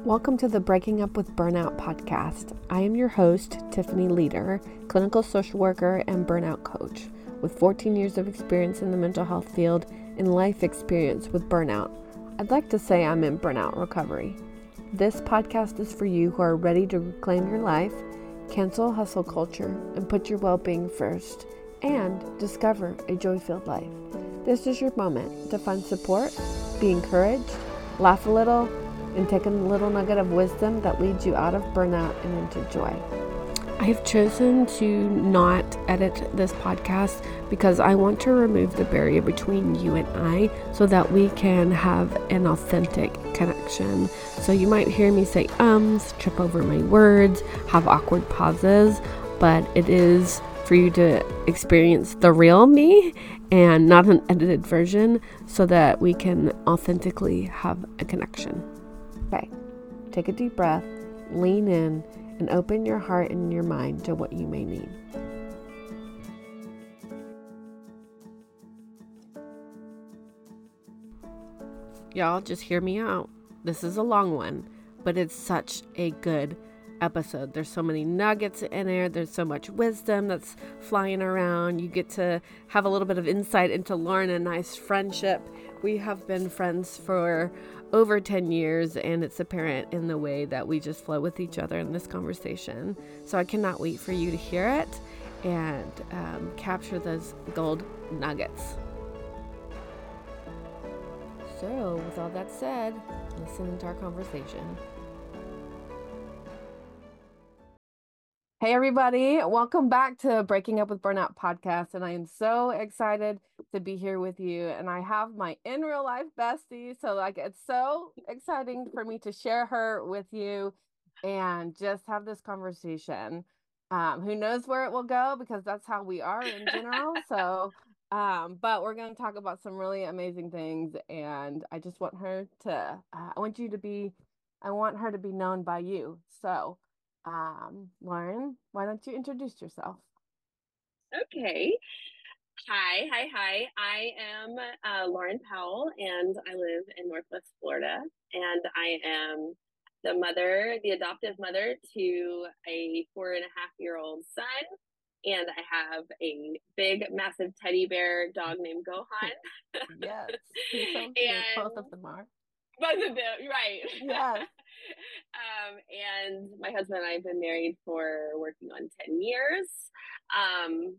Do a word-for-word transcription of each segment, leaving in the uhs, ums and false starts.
Welcome to the Breaking Up with Burnout podcast. I am your host, Tiffany Leader, clinical social worker and burnout coach with fourteen years of experience in the mental health field and life experience with burnout. I'd like to say I'm in burnout recovery. This podcast is for you who are ready to reclaim your life, cancel hustle culture, and put your well-being first, and discover a joy-filled life. This is your moment to find support, be encouraged, laugh a little, and take a little nugget of wisdom that leads you out of burnout and into joy. I have chosen to not edit this podcast because I want to remove the barrier between you and I so that we can have an authentic connection. So you might hear me say ums, trip over my words, have awkward pauses, but it is for you to experience the real me and not an edited version so that we can authentically have a connection. Okay, take a deep breath, lean in, and open your heart and your mind to what you may need. Y'all, just hear me out. This is a long one, but it's such a good episode. There's so many nuggets in there. There's so much wisdom that's flying around. You get to have a little bit of insight into Lauren and I's friendship. We have been friends for over ten years, and it's apparent in the way that we just flow with each other in this conversation. So I cannot wait for you to hear it and um, capture those gold nuggets. So with all that said, listen to our conversation. Hey everybody, welcome back to Breaking Up with Burnout podcast, and I am so excited to be here with you. And I have my in real life bestie, so like it's so exciting for me to share her with you and just have this conversation. Um, who knows where it will go, because that's how we are in general. So, um, but we're going to talk about some really amazing things, and I just want her to. Uh, I want you to be. I want her to be known by you. So. Um, Lauren, why don't you introduce yourself? Okay. Hi, hi, hi. I am uh, Lauren Powell, and I live in Northwest Florida, and I am the mother, the adoptive mother to a four and a half year old son, and I have a big, massive teddy bear dog named Gohan. Yes, he's so cute. And both of them are. Both of them, right. Yes. um, and my husband and I have been married for working on ten years. Um,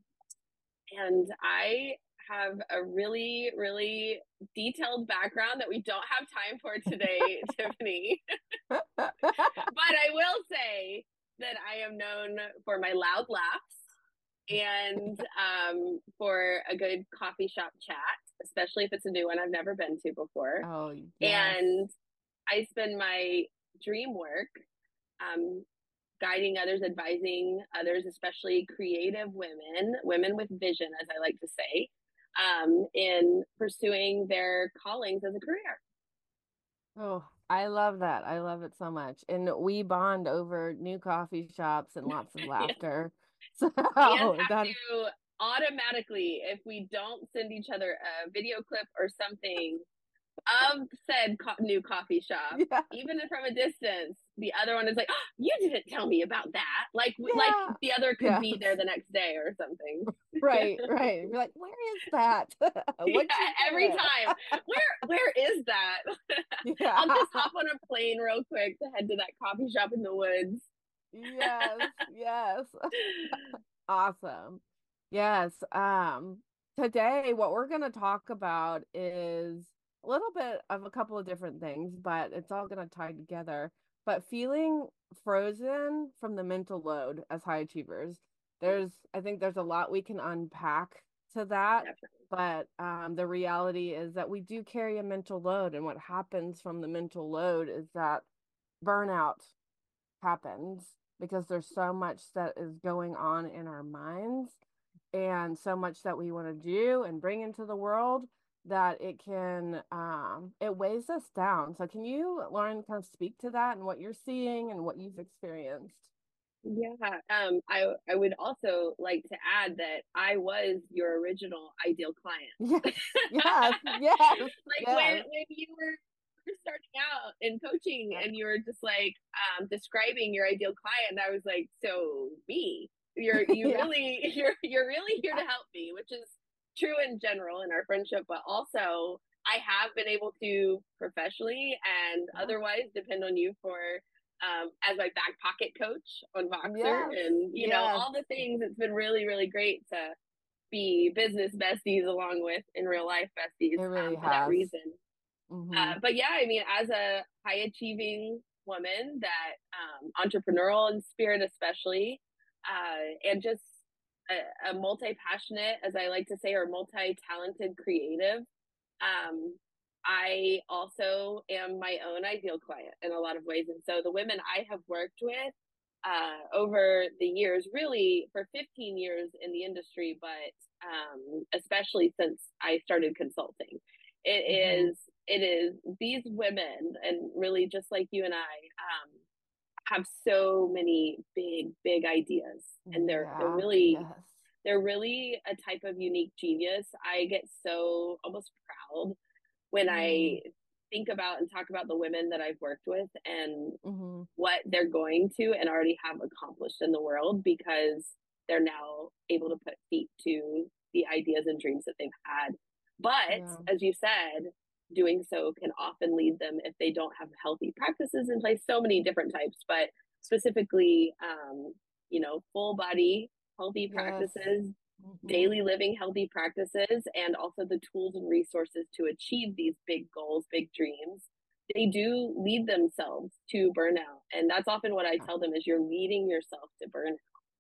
and I have a really, really detailed background that we don't have time for today, Tiffany. But I will say that I am known for my loud laughs and um, for a good coffee shop chat, especially if it's a new one I've never been to before. Oh, yes. And I spend my dream work um, guiding others, advising others, especially creative women, women with vision, as I like to say, um, in pursuing their callings as a career. Oh, I love that. I love it so much. And we bond over new coffee shops and lots of laughter. So and have that... to automatically, if we don't send each other a video clip or something of said co- new coffee shop, yeah. Even from a distance, the other one is like, oh, you didn't tell me about that. Like, yeah. like the other could yes. be there the next day or something. Right, right. You're like, where is that? Yeah, every time. Where, where is that? Yeah. I'll just hop on a plane real quick to head to that coffee shop in the woods. Yes, yes. Awesome. Yes. Um, today, what we're going to talk about is a little bit of a couple of different things, but it's all going to tie together. But feeling frozen from the mental load as high achievers, there's, I think there's a lot we can unpack to that. Definitely. But um, the reality is that we do carry a mental load, and what happens from the mental load is that burnout happens because there's so much that is going on in our minds and so much that we want to do and bring into the world that it can, um, it weighs us down. So can you, Lauren, kind of speak to that and what you're seeing and what you've experienced? Yeah, um, I I would also like to add that I was your original ideal client. Yes, yes, yes. Like yes. when when you were were starting out in coaching and you were just like um, describing your ideal client, and I was like, so me, you're you Yeah. really you're you're really here to help me, which is true in general in our friendship, but also I have been able to professionally and Yeah. otherwise depend on you for um, as my back pocket coach on Voxer, Yes. and you know Yes. all the things. It's been really really great to be business besties along with in real life besties It really um, for that has. reason. Mm-hmm. Uh, but yeah, I mean, as a high achieving woman, that um, entrepreneurial in spirit, especially, uh, and just a, a multi passionate, as I like to say, or multi talented creative, um, I also am my own ideal client in a lot of ways. And so the women I have worked with uh, over the years, really for fifteen years in the industry, but um, especially since I started consulting, it Mm-hmm. is it is these women, and really just like you and I, um, have so many big big ideas, and they're they're Yeah. really Yes. they're really a type of unique genius. I get so almost proud when Mm. I think about and talk about the women that I've worked with and Mm-hmm. what they're going to and already have accomplished in the world, because they're now able to put feet to the ideas and dreams that they've had. But Yeah. as you said, doing so can often lead them, if they don't have healthy practices in place, so many different types, but specifically, um, you know, full body healthy Yes. practices, Mm-hmm. daily living healthy practices, and also the tools and resources to achieve these big goals, big dreams, they do lead themselves to burnout. And that's often what I Yeah. tell them is, you're leading yourself to burnout.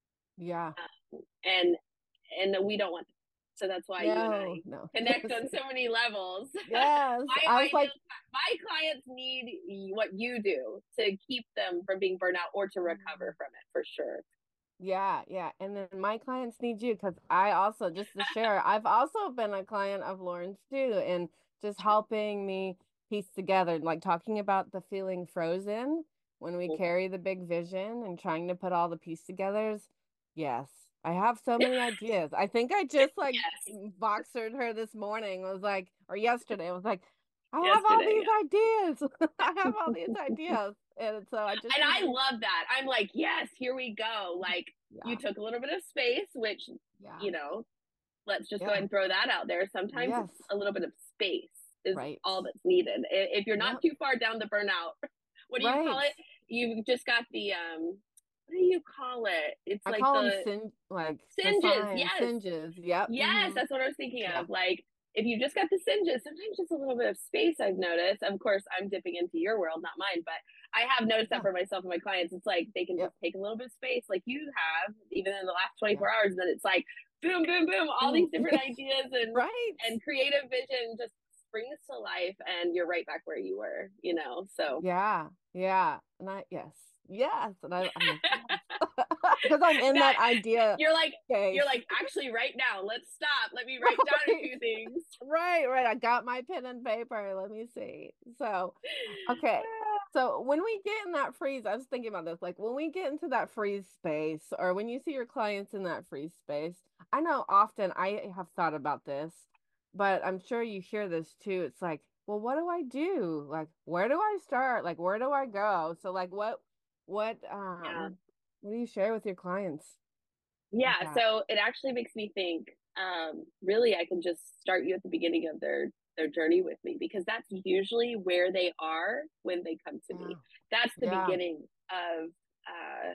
Yeah. Um, and and we don't want that. So that's why you and No, I no. connect on so many levels. Yes. I my was like, ideal my clients need what you do to keep them from being burnt out or to recover from it, for sure. yeah, yeah. And then my clients need you because I also, just to share, I've also been a client of Lauren's too, and just helping me piece together, like talking about the feeling frozen when we carry the big vision and trying to put all the piece togethers. Yes, I have so many ideas. I think I just like Yes. boxered her this morning, was like, or yesterday, I was like, I have all Yesterday, these yeah. ideas. I have all these ideas. And so I just And need I to, love that. I'm like, yes, here we go. Like, you yeah, took a little bit of space, which, yeah, you know, let's just go ahead yeah. and throw that out there. Sometimes Yes. it's a little bit of space is Right. all that's needed. If you're not Yep. too far down the burnout, what do you call Right. it? You've just got the, um, what do you call it? It's I like call them the sin like the singes. sign Yes. singes. Yep. Yes, Mm-hmm. that's what I was thinking Yeah. of. Like, if you just got the singes, sometimes just a little bit of space, I've noticed. Of course, I'm dipping into your world, not mine, but I have noticed that Yeah. for myself and my clients. It's like they can Yep. just take a little bit of space, like you have, even in the last Yeah. twenty-four hours. And then it's like, boom, boom, boom, all Boom. these different ideas and Right. and creative vision just springs to life, and you're right back where you were, you know? So, Yeah. Yeah. And I yes. Yes. And I, I'm like, yes. Because I'm in that that idea you're like, you're space. like, actually, right now, let's stop. Let me write down a Right. few things. Right, right. I got my pen and paper. Let me see. So, okay. So when we get in that freeze, I was thinking about this, like when we get into that freeze space, or when you see your clients in that freeze space, I know often I have thought about this, but I'm sure you hear this too. It's like, well, what do I do? Like, where do I start? Like, where do I go? So like what what Yeah. um what do you share with your clients with Yeah, that? so it actually makes me think, um, really I can just start you at the beginning of their their journey with me, because that's usually where they are when they come to Yeah. me. That's the Yeah. beginning of uh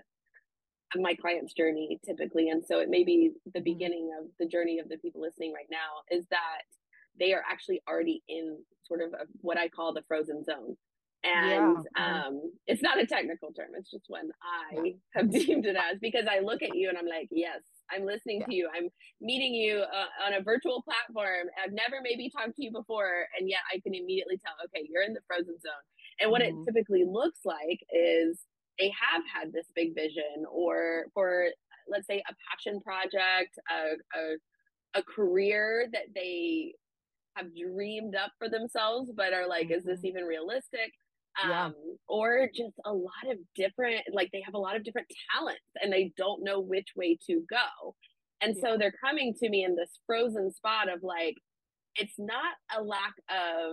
of my client's journey typically. And so it may be the Hmm. beginning of the journey of the people listening right now, is that they are actually already in sort of a, what I call the frozen zone. And Yeah. Hmm. um, it's not a technical term. It's just one Yeah. I have deemed it as, because I look at you and I'm like, yes, I'm listening Yeah. to you. I'm meeting you uh, on a virtual platform. I've never maybe talked to you before. And yet I can immediately tell, okay, you're in the frozen zone. And what it Hmm. typically looks like is they have had this big vision, or for, let's say, a passion project, a, a, a career that they have dreamed up for themselves, but are like, is this Hmm. even realistic? Yeah. Um, or just a lot of different, like they have a lot of different talents and they don't know which way to go. And Yeah. so they're coming to me in this frozen spot of like, it's not a lack of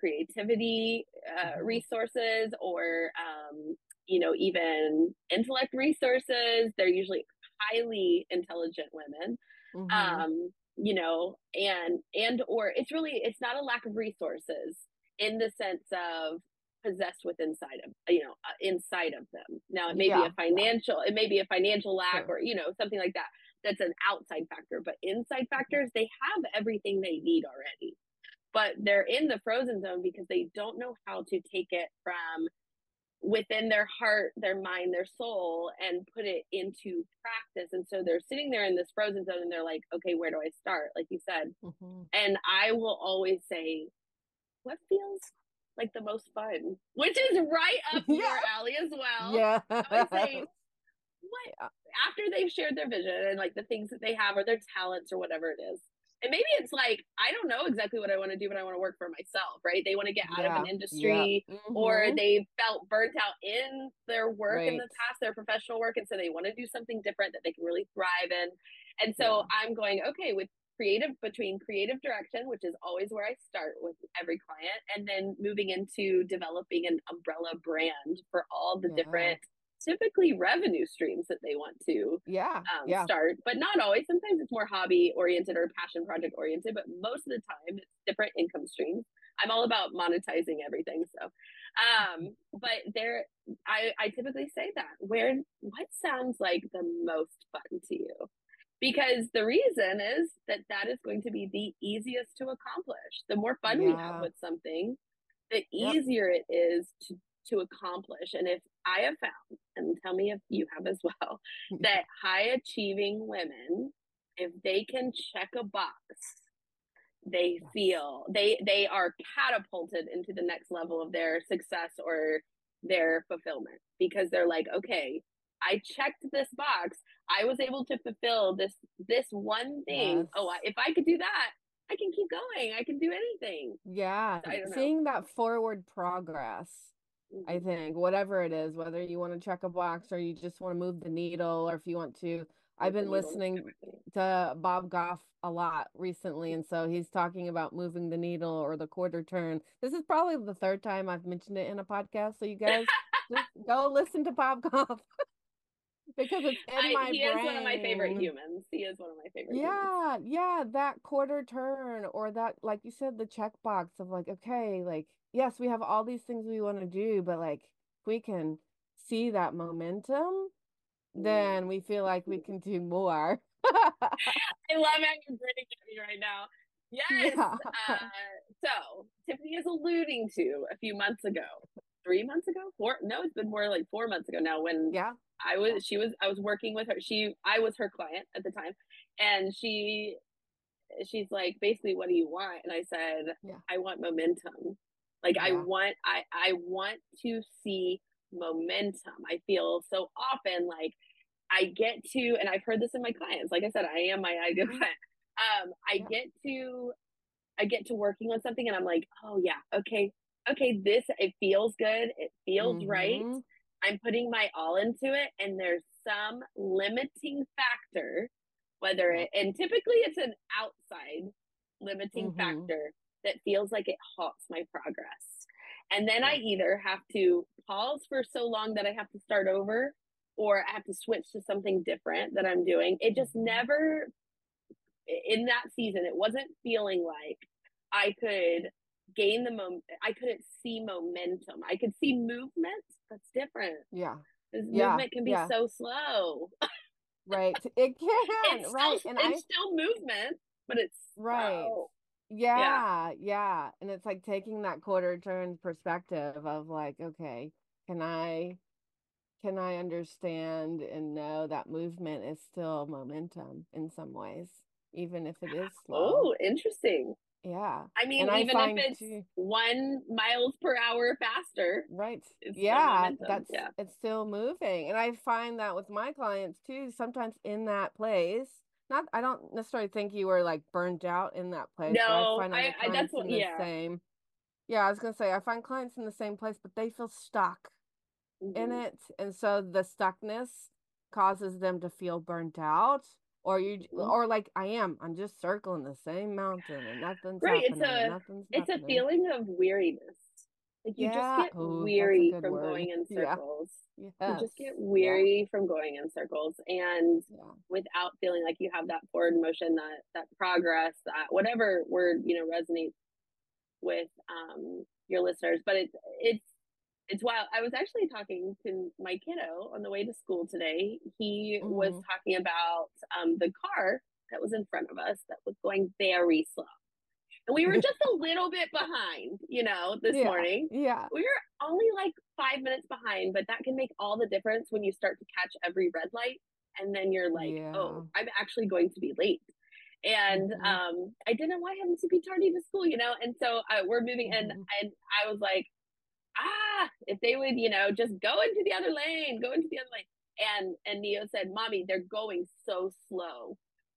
creativity uh, Mm-hmm. resources or, um, you know, even intellect resources. They're usually highly intelligent women. Mm-hmm. Um, you know, and and or it's really it's not a lack of resources in the sense of possessed with inside of you know uh, inside of them. Now it may be a Yeah, yeah, financial it may be a financial lack sure. or you know something like that. That's an outside factor, but inside Mhm. factors, they have everything they need already, but they're in the frozen zone because they don't know how to take it from within their heart, their mind, their soul, and put it into practice. And so they're sitting there in this frozen zone and they're like, okay, where do I start? Like you said. Mm-hmm. And I will always say, what feels like the most fun? Which is right up your Yeah, alley as well. yeah. I always say, what Yeah, after they've shared their vision and like the things that they have or their talents or whatever it is. And maybe it's like, I don't know exactly what I want to do, but I want to work for myself, right? They want to get out of an yeah, yeah. industry or Mm-hmm. they felt burnt out in their work in Right. the past, their professional work. And so they want to do something different that they can really thrive in. And so Yeah. I'm going, okay, with creative, between creative direction, which is always where I start with every client, and then moving into developing an umbrella brand for all the Yeah. different typically revenue streams that they want to Yeah. um, Yeah. start, but not always. Sometimes it's more hobby oriented or passion project oriented, but most of the time it's different income streams. I'm all about monetizing everything. So, um, but there, I, I typically say that where, what sounds like the most fun to you? Because the reason is that that is going to be the easiest to accomplish. The more fun we have Yeah. with something, the Yep. easier it is to to accomplish. And if I have found, and tell me if you have as well, that high achieving women, if they can check a box, they Yes. feel they they are catapulted into the next level of their success or their fulfillment because they're like, okay, I checked this box. I was able to fulfill this this one thing. Yes. Oh, if I could do that, I can keep going. I can do anything. Yeah. I don't know. Seeing that forward progress, I Mm-hmm. think, whatever it is, whether you want to check a box or you just want to move the needle, or if you want to, I've Move the been needle. listening to Bob Goff a lot recently, and so he's talking about moving the needle or the quarter turn. This is probably the third time I've mentioned it in a podcast, so you guys just go listen to Bob Goff because it's in I my he is one of my favorite brain. humans. He is one of my favorite humans. Yeah, yeah, that quarter turn or that, like you said, the checkbox of like, okay, like, yes, we have all these things we want to do, but like, if we can see that momentum, then we feel like we can do more. I love how you're grinning at me right now. Yes. Yeah. Uh, so Tiffany is alluding to a few months ago, three months ago, four. No, it's been more like four months ago now. When Yeah. I Yeah. was, she was, I was working with her. She, I was her client at the time, and she, she's like, basically, what do you want? And I said, Yeah. I want momentum. Like I Yeah. want, I, I want to see momentum. I feel so often like I get to, and I've heard this in my clients. Like I said, I am my ideal Mhm. client. Um, I Yeah. get to, I get to working on something, and I'm like, oh yeah, okay, okay, this it feels good, it feels right. Mm-hmm. I'm putting my all into it, and there's some limiting factor, whether Yeah. it, and typically it's an outside limiting Mm-hmm. factor that feels like it halts my progress. And then I Yeah. either have to pause for so long that I have to start over, or I have to switch to something different that I'm doing. It just Mm-hmm. never, in that season, it wasn't feeling like I could gain the moment. I couldn't see momentum. I could see movement. That's different. Yeah. This Yeah. movement can be Yeah. so slow. Right. It can. It's Right. still And it's I, still movement, but it's right. slow. Yeah. Yeah, yeah. And it's like taking that quarter turn perspective of like, okay, can I can I understand and know that movement is still momentum in some ways, even if it is slow. Oh, interesting. Yeah. I mean, And I even if find it's too, one miles per hour faster, right. it's still Yeah, momentum. that's Yeah. it's still moving. And I find that with my clients too, sometimes in that place. Not, I don't necessarily think you were like burnt out in that place, but I No, find other I, I that's clients what in the yeah. same. Yeah, I was gonna say I find clients in the same place, but they feel stuck in Hmm. it. And so the stuckness causes them to feel burnt out. or you, or like I am, I'm just circling the same mountain and nothing's Right. It's happening and a nothing's it's a happening. feeling of weariness. Like you just Yeah. get Oh, that's a weary good from word. going in Yeah. circles. You Yes. just get Yeah. weary from going in circles and Yeah. without feeling like you have that forward motion, that that progress, that whatever word, you know, resonates with um your listeners. But it's it's it's wild. I was actually talking to my kiddo on the way to school today. He was Hmm. talking about um the car that was in front of us that was going very slow. And we were just a little bit behind, you know, this Yeah. morning. Yeah. We were only like five minutes behind, but that can make all the difference when you start to catch every red light. And then you're like, Yeah. oh, I'm actually going to be late. And Hmm. um, I didn't want him to be tardy to school, you know? And so uh, we're moving, and, Hmm. and I was like, ah, if they would, you know, just go into the other lane, go into the other lane. And and Neo said, Mommy, they're going so slow.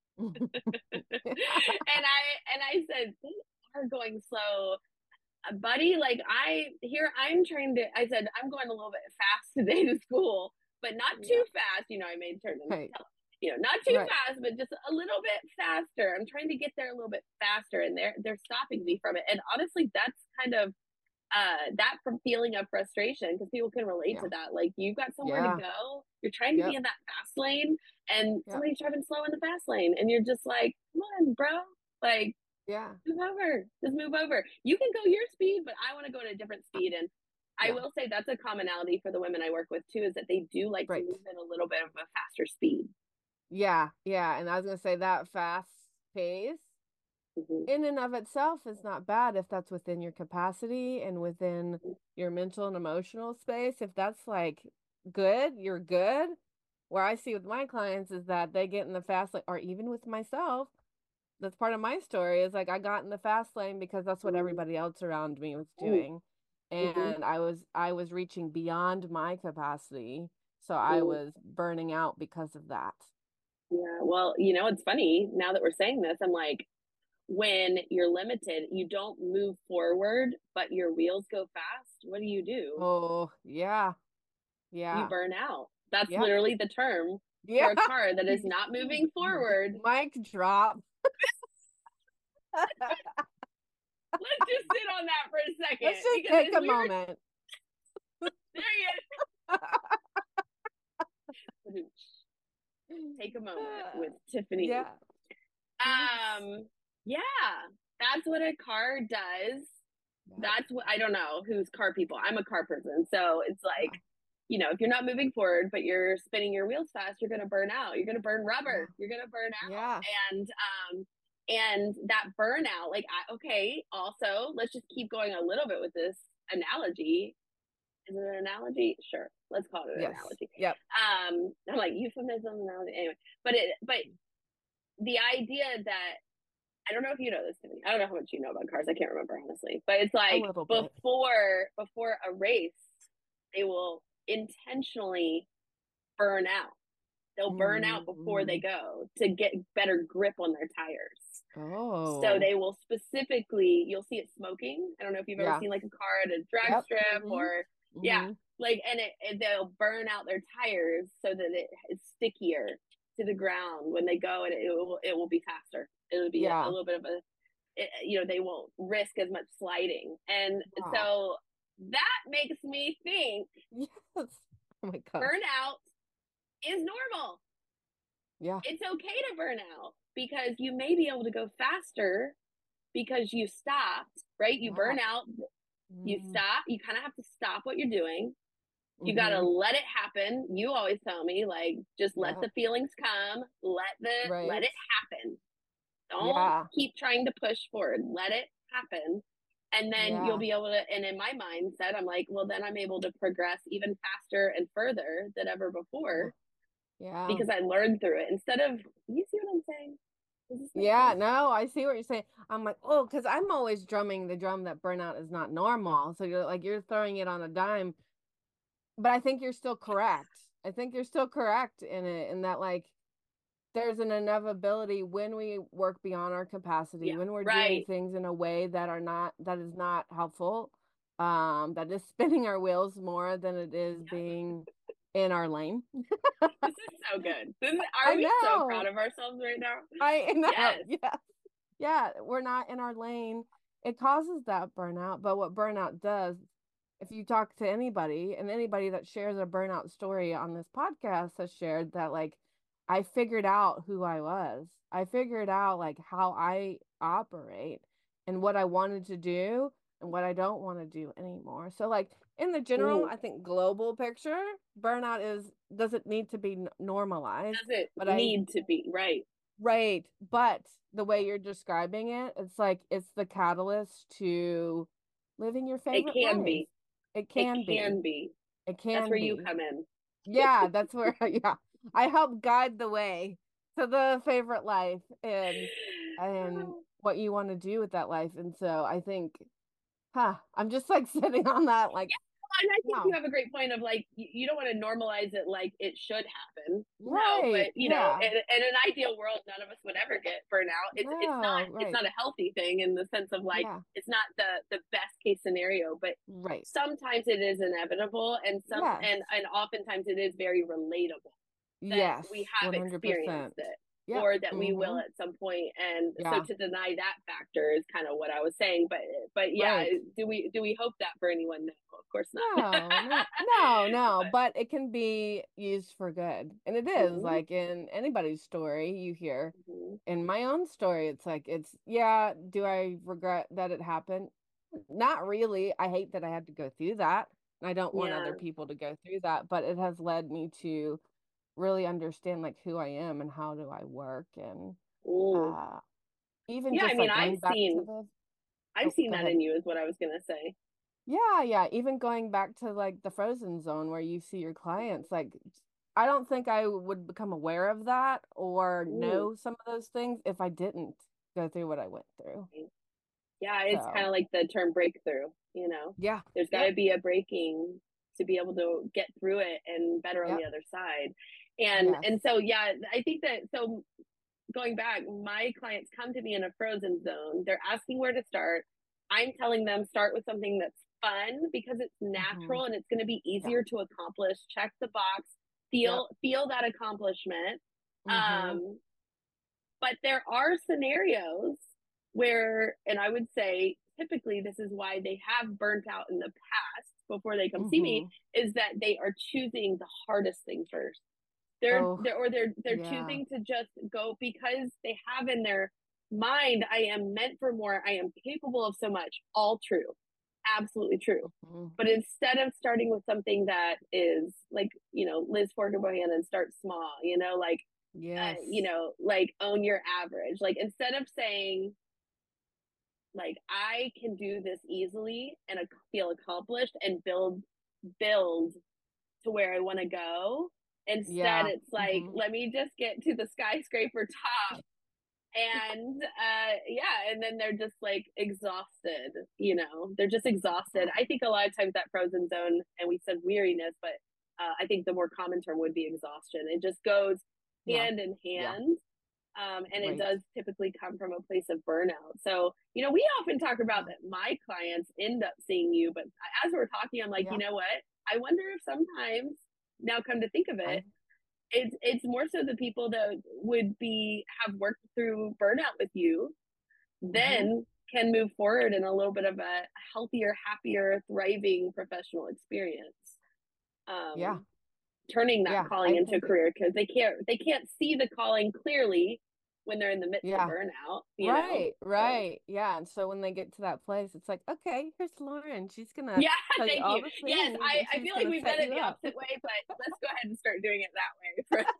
and I and I said, they are going slow, uh, buddy. Like I here I'm trying to I said, I'm going a little bit fast today to school, but not Yeah. too fast. You know, I made sure to Right. tell, you know, not too Right. fast, but just a little bit faster. I'm trying to get there a little bit faster, and they're they're stopping me from it. And honestly, that's kind of uh that from feeling of frustration, because people can relate Yeah. to that. Like you've got somewhere to Yeah. go, you're trying to be Yep. in that fast lane, and Yep. somebody's driving slow in the fast lane, and you're just like, come on, bro, like Yeah. move over, just move over. You can go your speed, but I want to go at a different Uh, speed. And I Yeah. will say that's a commonality for the women I work with too, is that they do like to Right. move in a little bit of a faster speed. Yeah. Yeah. And I was gonna say that fast pace Mm-hmm. in and of itself is not bad if that's within your capacity and within your mental and emotional space. If that's like good, you're good. Where I see with my clients is that they get in the fast lane, or even with myself, that's part of my story is like I got in the fast lane because that's what everybody else around me was doing. Mm-hmm. And I was I was reaching beyond my capacity. So I Mm-hmm. was burning out because of that. Yeah, well, you know, it's funny now that we're saying this. I'm like, when you're limited, you don't move forward, but your wheels go fast. What do you do? Oh, yeah. You Yeah. burn out. That's Yep. literally the term for Yeah. a car that is not moving forward. Mic drop. Let's just sit on that for a Let's second, just because take as a we were moment. there, you take a moment with Tiffany. Yeah. Yes. Um, yeah, that's what a car does. Yep. That's what I don't know who's car people. I'm a car person, so it's like, Yeah. you know, if you're not moving forward, but you're spinning your wheels fast, you're going to burn out. You're going to burn Yeah. rubber. You're going to burn out. Yeah. And, um, and that burnout, like, I, okay, also, let's just keep going a little bit with this analogy. Is it an analogy? Sure. Let's call it an Yes. analogy. Yep. Um, I'm like euphemism, analogy. Anyway, but it, but the idea that, I don't know if you know this, Tiffany. I don't know how much you know about cars. I can't remember honestly, but it's A like little bit. before before a race, they will intentionally burn out. They'll burn out before they Mm. go to get better grip on their tires. So Oh. they will specifically, you'll see it smoking. I don't know if you've ever Yeah. seen like a car at a drag Yep. strip, Mm-hmm. or yeah, Mm-hmm. like, and it, it they'll burn out their tires so that it is stickier to the ground when they go, and it, it will it will be faster. It'll be a, a Yeah. little bit of a, it, you know, they won't risk as much sliding. And Yeah. so that makes me think Yes. Oh my gosh. burnout is normal. Yeah. It's okay to burn out, because you may be able to go faster because you stopped, right? You Yeah. burn out, you Mm. stop, you kind of have to stop what you're doing. You got to Mm-hmm. let it happen. You always tell me, like, just let Yeah. the feelings come, let the, let Right. it happen. Don't Yeah. keep trying to push forward. Let it happen. And then you'll Yeah. be able to, and in my mindset, I'm like, well, then I'm able to progress even faster and further than ever Yeah. before, Yeah. because I learned through it instead of, you see what I'm saying? Does this make Yeah, sense? no, I see what you're saying. I'm like, oh, because I'm always drumming the drum that burnout is not normal. So you're like, you're throwing it on a dime. But I think you're still correct. I think you're still correct in it, in that, like, there's an inevitability when we work beyond our capacity, Yeah, when we're doing right. things in a way that are not, that is not helpful, um, that is spinning our wheels more than it is being in our lane. This is so good. This is, are I we know. so proud of ourselves right now? I know. Yes. Yeah. Yeah. We're not in our lane. It causes that burnout. But what burnout does, if you talk to anybody and anybody that shares a burnout story on this podcast has shared that, like, I figured out who I was. I figured out like how I operate and what I wanted to do and what I don't want to do anymore. So like in the general, Mm. I think global picture, burnout is doesn't need to be n- normalized, Does it but I need to be right? right, but the way you're describing it, it's like it's the catalyst to living your It favorite can life. be. It It can be. can be. It That's can where you be. come in. Yeah, that's where, yeah. I help guide the way to the favorite life and and what you want to do with that life. And so I think, huh, I'm just like sitting on that, like, And I think you wow. have a great point of like you, you don't want to normalize it like it should happen. No, Right. but you know, Yeah. in, in an ideal world, none of us would ever get burnout. It's it's not No, it's right. not a healthy thing in the sense of like Yeah. it's not the the best case scenario, but Right. sometimes it is inevitable, and some Yes. and and oftentimes it is very relatable that we Yes. have experienced one hundred percent. it Yep. or that we will Mm-hmm. at some point. And so Yeah. to deny that factor is kind of what I was saying. But but yeah, Right. do we do we hope that for anyone? No, of course not. No, no, no, no, But but it can be used for good. And it is mhm, like in anybody's story you hear. mhm. In my own story, it's like it's yeah, do I regret that it happened? Not really. I hate that I had to go through that. And I don't want other Yeah. people to go through that, but it has led me to really understand like who I am and how do I work and Mm. uh even Yeah, I just mean, like I've going back to seen the I've oh, seen go that ahead. in you is what I was gonna say. Yeah, yeah. Even going back to like the frozen zone where you see your clients, like I don't think I would become aware of that or Mm. know some of those things if I didn't go through what I went through. Yeah, it's kind So, of like the term breakthrough, you know. yeah. There's got to Yep. be a breaking to be able to get through it and better on the Yep. other side. And Yes. and so yeah, I think that so going back, my clients come to me in a frozen zone. They're asking where to start. I'm telling them start with something that's fun because it's Hmm. natural and it's going to be Yeah. easier to accomplish. Check the box, Yep. feel feel that accomplishment. Hmm. Um, but there are scenarios where, and I would say typically this is why they have burnt out in the past before they come see me, Hmm. is that they are choosing the hardest thing first. They're, Oh, they're or they're they're yeah. choosing to just go because they have in their mind, I am meant for more, I am capable of so much. All true, absolutely true. Hmm. But instead of starting with something that is like, you know, Liz Forgaboyan and start small, you know, like uh, you Yes. know, like own your average. Like instead of saying, like, I can do this easily and feel accomplished and build, build to where I want to go. Instead, Yeah. it's like, Hmm. let me just get to the skyscraper top. And uh, yeah, and then they're just like exhausted, you know, they're just exhausted. I think a lot of times that frozen zone, and we said weariness, but uh, I think the more common term would be exhaustion. It just goes Yeah. hand in Yeah. hand. Um, and it Right. does typically come from a place of burnout. So, you know, we often talk about Yeah. that my clients end up seeing you, but as we're talking, I'm like, you Yeah. know what? I wonder if sometimes, now come to think of I it, it's it's more so the people that would be have worked through burnout with you, hmm then can move forward in a little bit of a healthier, happier, thriving professional experience. Yeah. Um, turning that Yeah. calling I into a think it, career because they can't they can't see the calling clearly when they're in the midst of yeah. burnout, you know. Right, So right. Yeah. And so when they get to that place, it's like, okay, here's Lauren. She's gonna yeah, tell you thank all you. the Yes, things I and I she's feel like gonna we've set done it you the up. opposite way, but let's go ahead and start doing it that way.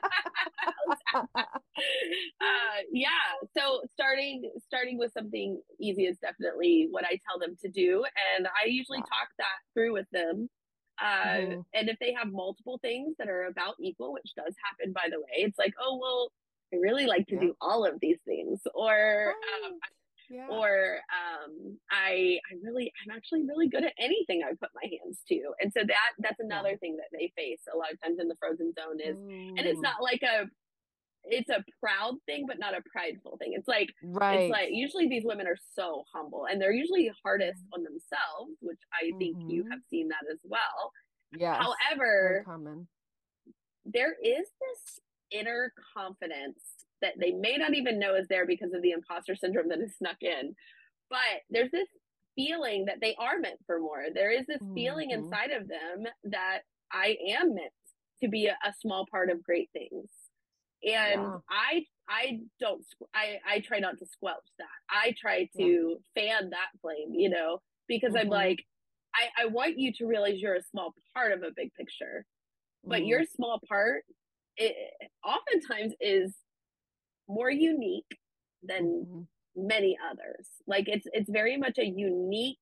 uh, yeah. So starting starting with something easy is definitely what I tell them to do, and I usually Yeah. talk that through with them. Uh, Hmm. and if they have multiple things that are about equal, which does happen, by the way, it's like, oh well, I really like to Yeah. do all of these things, or um, Right. Yeah. or um, I I really I'm actually really good at anything I put my hands to, and so that that's Yeah. another thing that they face a lot of times in the frozen zone is, and it's Ooh. not like a it's a proud thing, but not a prideful thing. It's like it's Right. like usually these women are so humble, and they're usually hardest on themselves, which I think you Mm-hmm. have seen that as well. Yes. Very However, common. there is this inner confidence that they may not even know is there because of the imposter syndrome that is snuck in. But there's this feeling that they are meant for more. There is this mm-hmm. feeling inside of them that I am meant to be a, a small part of great things. And yeah. I I don't I I try not to squelch that. I try to yeah. fan that flame, you know, because mm-hmm. I'm like, I, I want you to realize you're a small part of a big picture. But mm-hmm. your small part it oftentimes is more unique than mm-hmm. many others. Like it's it's very much a unique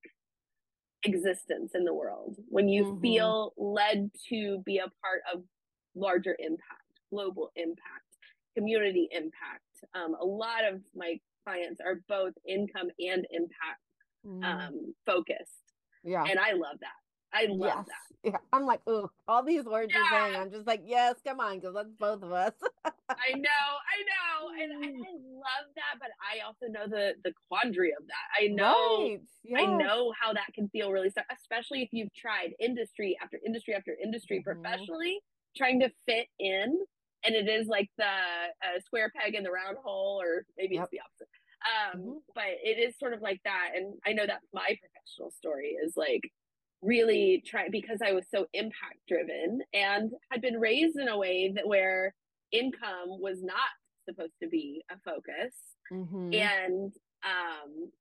existence in the world when you mm-hmm. feel led to be a part of larger impact, global impact, community impact. Um, a lot of my clients are both income and impact mm. um, focused. Yeah. And I love that. I love yes. that. Yeah. I'm like, oh, all these words yeah. you're saying. I'm just like, yes, come on, because that's both of us. I know, I know. And, and I love that, but I also know the the quandary of that. I know right. yes. I know how that can feel really stuck, especially if you've tried industry after industry after industry mm-hmm. professionally, trying to fit in. And it is like the uh, square peg in the round hole, or maybe yep. it's the opposite. Um, mm-hmm. But it is sort of like that. And I know that's my professional story is like really try because I was so impact driven and had been raised in a way that where income was not supposed to be a focus. Mm-hmm. And um,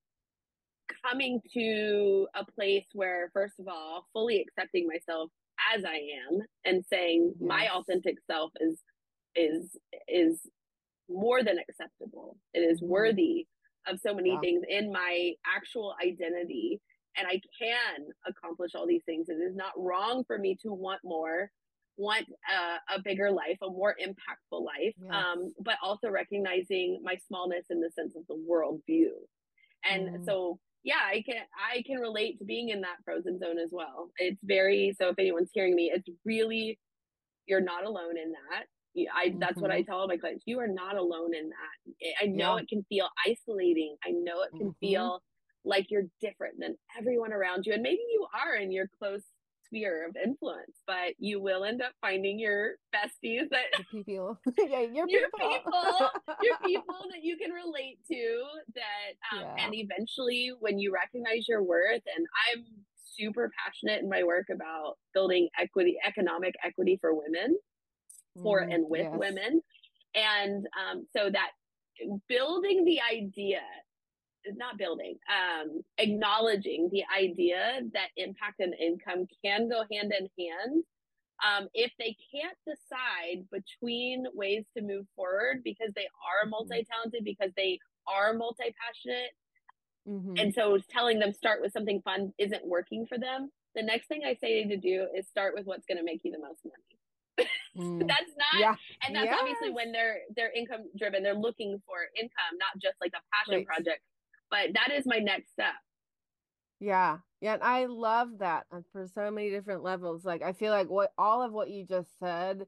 coming to a place where, first of all, fully accepting myself as I am and saying yes. my authentic self is is is more than acceptable. It is mm-hmm. worthy of so many yeah. things in my actual identity, and I can accomplish all these things. It is not wrong for me to want more, want a, a bigger life, a more impactful life, yes. um, but also recognizing my smallness in the sense of the world view. And mm. so, yeah, I can I can relate to being in that frozen zone as well. It's very, so if anyone's hearing me, it's really, you're not alone in that. I, mm-hmm. That's what I tell all my clients. You are not alone in that. I know yeah. it can feel isolating. I know it can mm-hmm. feel like you're different than everyone around you. And maybe you are in your close sphere of influence, but you will end up finding your besties that your people, yeah, your, your people, people, your people that you can relate to that. Um, yeah. And eventually when you recognize your worth, and I'm super passionate in my work about building equity, economic equity for women. for and with yes. women. And um, so that building the idea, not building, um, acknowledging the idea that impact and income can go hand in hand. Um, if they can't decide between ways to move forward because they are multi-talented, because they are multi-passionate, mm-hmm. and so telling them start with something fun isn't working for them, the next thing I say to do is start with what's going to make you the most money. Mm. That's not, yeah. and that's yes. obviously when they're they're income driven, they're looking for income, not just like a passion right. project. But that is my next step. Yeah, yeah, and I love that for so many different levels. Like I feel like what all of what you just said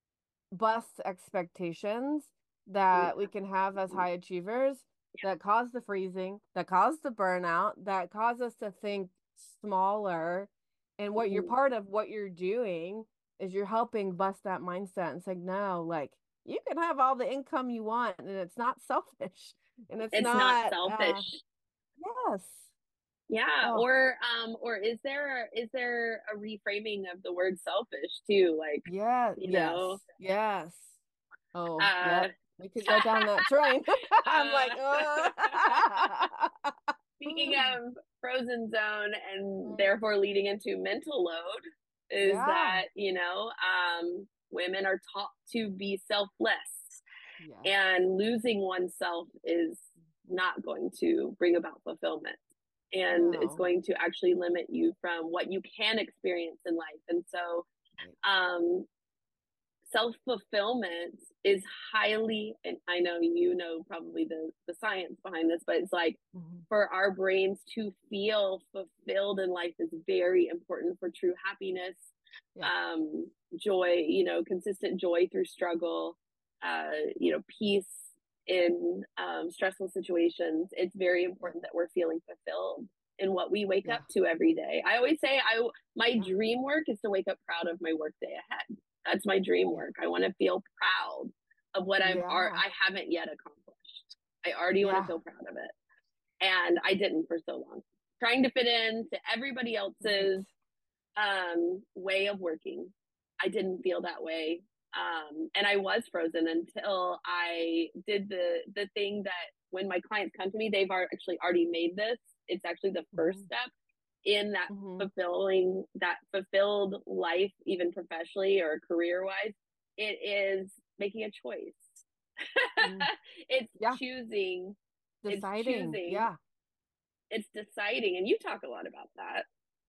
busts expectations that yeah. we can have as high achievers yeah. that cause the freezing, that cause the burnout, that cause us to think smaller. And what mm-hmm. you're part of, what you're doing is you're helping bust that mindset and saying, no, like you can have all the income you want and it's not selfish and it's, it's not, not selfish. Uh, yes. Yeah. Oh. Or, um, or is there, is there a reframing of the word selfish too? Like, yeah, you yes, know, yes. Oh, uh, yeah. We could go down that train. I'm like, oh. Speaking of frozen zone and therefore leading into mental load is yeah. that, you know, um, women are taught to be selfless yes. and losing oneself is not going to bring about fulfillment. And no. it's going to actually limit you from what you can experience in life. And so, um, self-fulfillment is highly, and I know you know probably the, the science behind this, but it's like mm-hmm. for our brains to feel fulfilled in life is very important for true happiness, yeah. um, joy, you know, consistent joy through struggle, uh, you know, peace in um, stressful situations. It's very important that we're feeling fulfilled. in what we wake Yeah. up to every day. I always say I my Yeah. dream work is to wake up proud of my work day ahead. That's my dream work. I want to feel proud of what I've are Yeah. I haven't yet accomplished. I already want to Yeah. feel proud of it. And I didn't for so long. Trying to fit in to everybody else's Right. um way of working. I didn't feel that way. Um and I was frozen until I did the the thing that when my clients come to me, they've actually already made this. It's actually the first Mm-hmm. step in that Mm-hmm. fulfilling that fulfilled life, even professionally or career wise. It is making a choice. Mm. It's Yeah. choosing. It's Deciding. choosing. Yeah. It's deciding. And you talk a lot about that.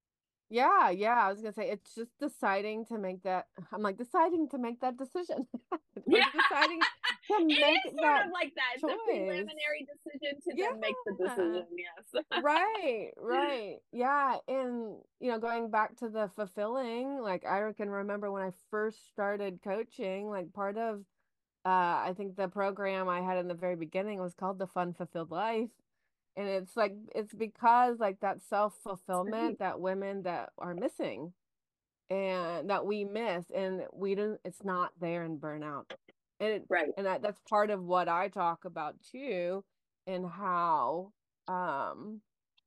Yeah, yeah. I was gonna say it's just deciding to make that. I'm like deciding to make that decision. Or Yeah. deciding to It make is sort that of like that. It's a choice. preliminary decision to then make the Yeah. decision. Yes. Right, right. Yeah. And, you know, going back to the fulfilling, like I can remember when I first started coaching, like part of uh I think the program I had in the very beginning was called the Fun Fulfilled Life. And it's like it's because like that Right. self-fulfillment that women that are missing and that we miss and we don't it's not there in burnout. And it, Right. and that, that's part of what I talk about too and how um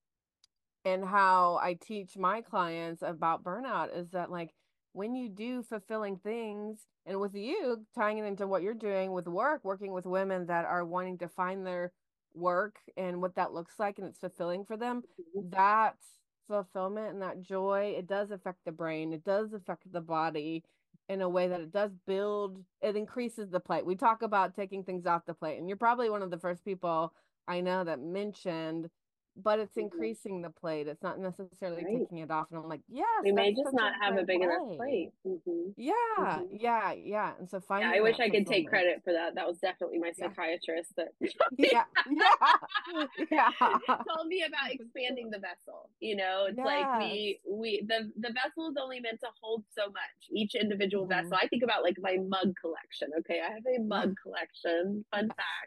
and how I teach my clients about burnout is that like when you do fulfilling things and with you tying it into what you're doing with work, working with women that are wanting to find their work and what that looks like and it's fulfilling for them, Mhm. that fulfillment and that joy, it does affect the brain, it does affect the body in a way that it does build, it increases the plate. We talk about taking things off the plate, and you're probably one of the first people I know that mentioned but it's Mhm. increasing the plate. It's not necessarily Right. taking it off. And I'm like, yes, We may that's just such a not have a great big enough way. plate. hmm Yeah, hmm yeah, yeah. And so Yeah, I finding wish that I could take fulfillment. credit for that. That was definitely my Yeah, psychiatrist that yeah, yeah, yeah. told me about expanding the vessel. You know, it's like Yes. we we the the vessel is only meant to hold so much. Each individual Hmm. vessel. I think about like my mug collection. Okay, I have a Yeah. mug collection. Fun Yes. fact.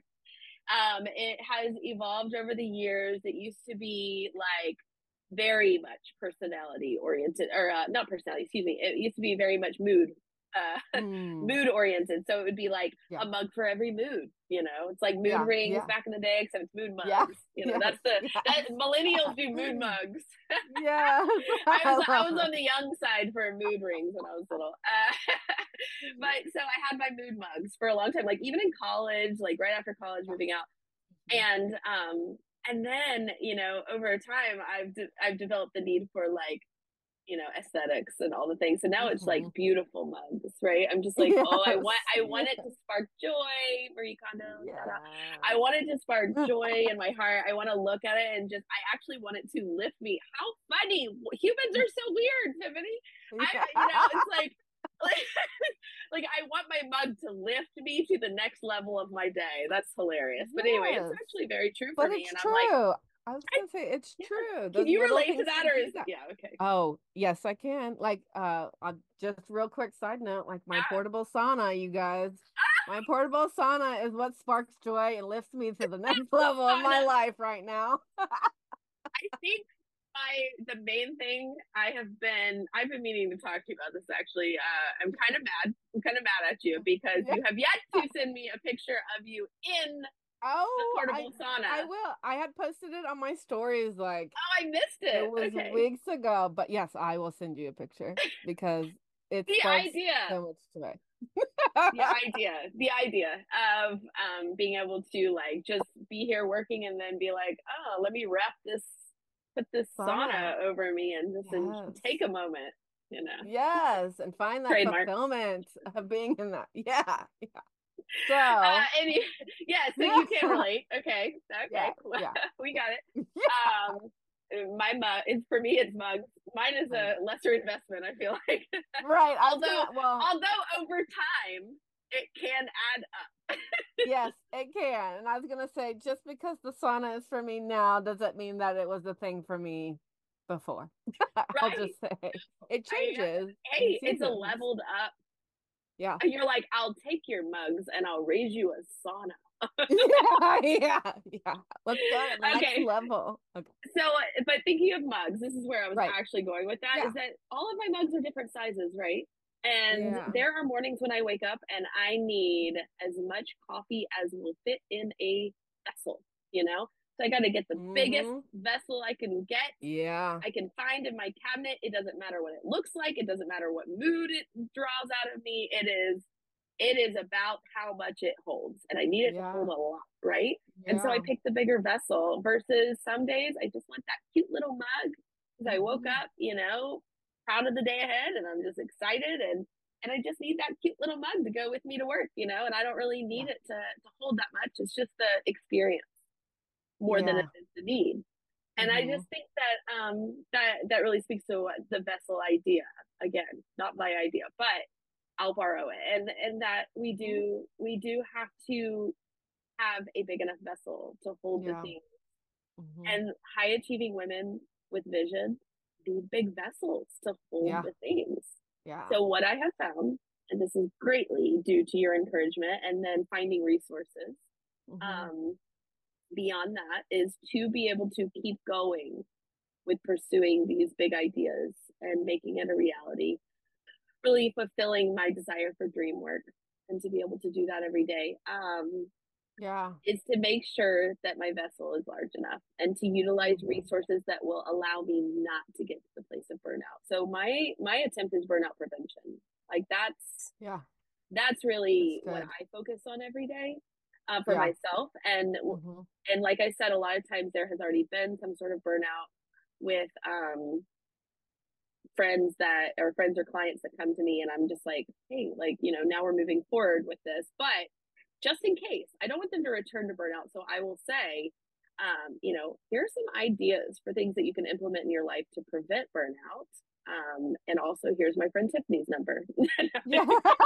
Um, it has evolved over the years. It used to be like very much personality oriented, or uh, not personality, excuse me. It used to be very much mood, uh, Mm. mood oriented. So it would be like Yeah. a mug for every mood. You know, it's like mood Yeah. rings Yeah. back in the day, except it's mood Yeah. mugs. You know, Yes. that's the that Yes. millennials do mood mugs. Yes. I was I I love was on the it. young side for mood rings when I was little. Uh, but so I had my mood mugs for a long time, like even in college, like right after college, Yeah. moving out and um and then you know over time i've de- i've developed the need for like you know aesthetics and all the things, so now it's like Hmm. beautiful mugs, right? I'm just like, oh, i want Yes. i want it Yes. to spark joy. Marie Kondo, shout out. I Yes. want it to spark joy in my heart. I want to look at it and just I actually want it to lift me. How funny, humans are so weird, Tiffany. I Yeah. you know it's like like like I want my mug to lift me to the next level of my day. That's hilarious. But anyway, it's Yes. actually very true for But me. it's And I'm like, true. I was I, gonna say it's yeah. true. Can Those you little relate to things that, can or do is that. yeah, okay. Oh, yes, I can. Like, uh, uh, just real quick side note, like my Yeah. portable sauna, you guys. My portable sauna is what sparks joy and lifts me to the next level of my life right now. I think my the main thing I have been I've been meaning to talk to you about this actually. Uh, I'm kind of mad. I'm kind of mad at you because Yeah. you have yet to send me a picture of you in the Oh, I portable I sauna. will. I had posted it on my stories like Oh, I missed it it. was Okay. weeks ago, but yes, I will send you a picture because it The sparks idea. so much joy. The idea. The idea of um being able to like just be here working and then be like, oh, let me wrap this put this Sauna. sauna over me and just and Yes. take a moment, you know. Yes, and find that Trademark. fulfillment of being in that. Yeah, yeah. Uh, So, and you, yeah, so yeah, you can relate. Okay, yeah, okay, yeah, we got it. yeah. Um, my mug, it's for me, it's mugs. Mine is I a know. lesser investment. I feel like, Right. I was although, gonna, well, although over time it can add up. yes, it can. And I was gonna say, just because the sauna is for me now doesn't mean that it was a thing for me before. I'll Right, just say it I, changes in hey, it's a seasons. leveled up. Yeah. You're like, I'll take your mugs and I'll raise you a sauna. Yeah, yeah, yeah. Let's go to the next Okay. level. Okay. So, but thinking of mugs, this is where I was Right. actually going with that, is Yeah. that all of my mugs are different sizes, right? And Yeah. there are mornings when I wake up and I need as much coffee as will fit in a vessel, you know? So I got to get the biggest Mm-hmm. vessel I can get, Yeah. I can find in my cabinet. It doesn't matter what it looks like. It doesn't matter what mood it draws out of me. It is it is about how much it holds. And I need it to hold Yeah. a lot, right? And so I Yeah. picked the bigger vessel versus some days I just want that cute little mug because I woke Mm-hmm. up, you know, proud of the day ahead and I'm just excited and and I just need that cute little mug to go with me to work, you know, and I don't really need Yeah. it to to hold that much. It's just the experience more than it Yeah. is the need. And I Mm-hmm. just think that um, that that really speaks to what the vessel idea again, not my idea, but I'll borrow it, and and that we Mm-hmm. do we do have to have a big enough vessel to hold the Yeah. thing. Mm-hmm. And high achieving women with vision need big vessels to hold Yeah. the things. Yeah. So what I have found, and this is greatly due to your encouragement, and then finding resources. Mm-hmm. Um, beyond that is to be able to keep going with pursuing these big ideas and making it a reality, really fulfilling my desire for dream work and to be able to do that every day. Um, Yeah. is to make sure that my vessel is large enough and to utilize Mm-hmm. resources that will allow me not to get to the place of burnout. So my my attempt is burnout prevention. Like that's Yeah. that's That's really what good. I focus on every day uh, for Yeah. myself. And Mm-hmm. and like I said, a lot of times there has already been some sort of burnout with um, friends that or friends or clients that come to me, and I'm just like, hey, like you know, now we're moving forward with this, but just in case, I don't want them to return to burnout. So I will say, um, you know, here are some ideas for things that you can implement in your life to prevent burnout. Um, and also, here's my friend Tiffany's number. Yeah.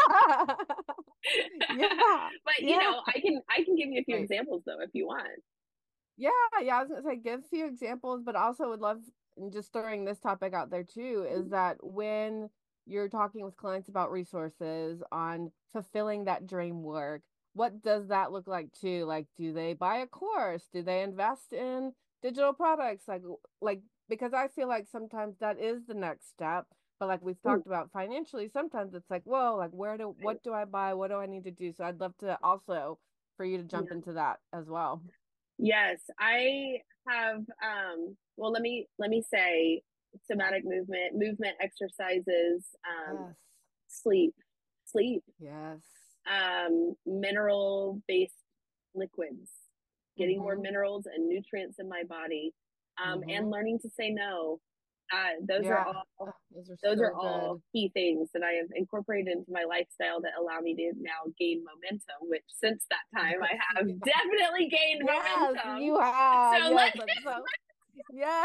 Yeah. But you Yeah. know, I can I can give you a few Right. examples though if you want. Yeah, yeah, I was gonna say give a few examples, but also would love and just throwing this topic out there too, is that when you're talking with clients about resources on fulfilling that dream work, what does that look like too? Like, do they buy a course? Do they invest in digital products? Like, like because I feel like sometimes that is the next step. But like we've Ooh, talked about financially, sometimes it's like, whoa, like where do what do I buy? What do I need to do? So I'd love to also for you to jump yeah. into that as well. Yes, I have um well let me let me say Yeah. somatic movement, movement exercises, um Yes. sleep, sleep, Yes. um mineral based liquids, getting more Mm-hmm. minerals and nutrients in my body, um and Mm-hmm. learning to say no. Uh those are Yeah. all Ugh, those are those are so all good. key things that I have incorporated into my lifestyle that allow me to now gain momentum, which since that time I Yes. have definitely gained Yes, momentum. you have. So Yes, let's that's so. Yeah.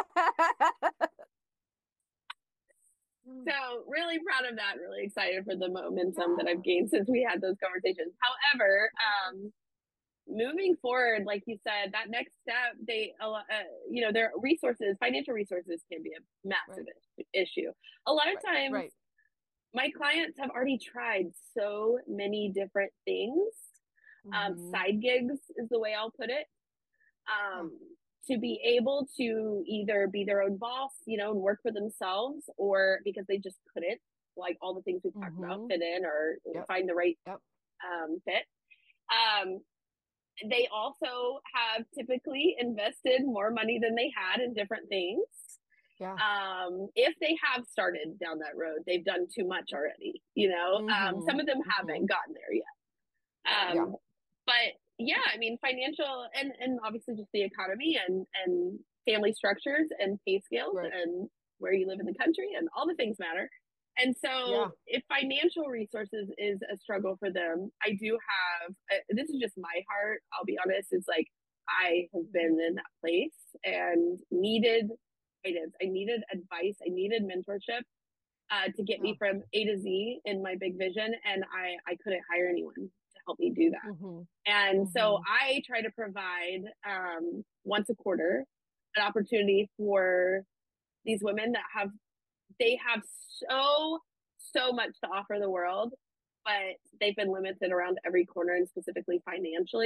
so really proud of that, really excited for the momentum that I've Yeah. gained since we had those conversations. However, um, moving forward, like you said, that next step, they, uh, you know, their resources, financial resources can be a massive Right. issue. A lot of Right. times Right. my clients have already tried so many different things. Um, Mm-hmm. side gigs is the way I'll put it. Yeah. Um, to be able to either be their own boss, you know, and work for themselves, or because they just couldn't, like all the things we've talked about, Mm-hmm. fit in or Yep. find the right Yep. um, fit. Um, they also have typically invested more money than they had in different things. Yeah. Um, if they have started down that road, they've done too much already. You know, um, Mm-hmm. some of them Mm-hmm. haven't gotten there yet. Yeah. Um, but yeah, I mean, financial and and obviously just the economy and and family structures and pay scales Right. and where you live in the country and all the things matter. And so, Yeah. if financial resources is a struggle for them, I do have uh, this is just my heart. I'll be honest, is like I have Mm-hmm. been in that place and needed guidance. I needed advice. I needed mentorship uh, to get me Yeah. from A to Z in my big vision, and I I couldn't hire anyone to help me do that. Mm-hmm. And so Mm-hmm. I try to provide um, once a quarter an opportunity for these women that have they have so so much to offer the world, but they've been limited around every corner and specifically financially.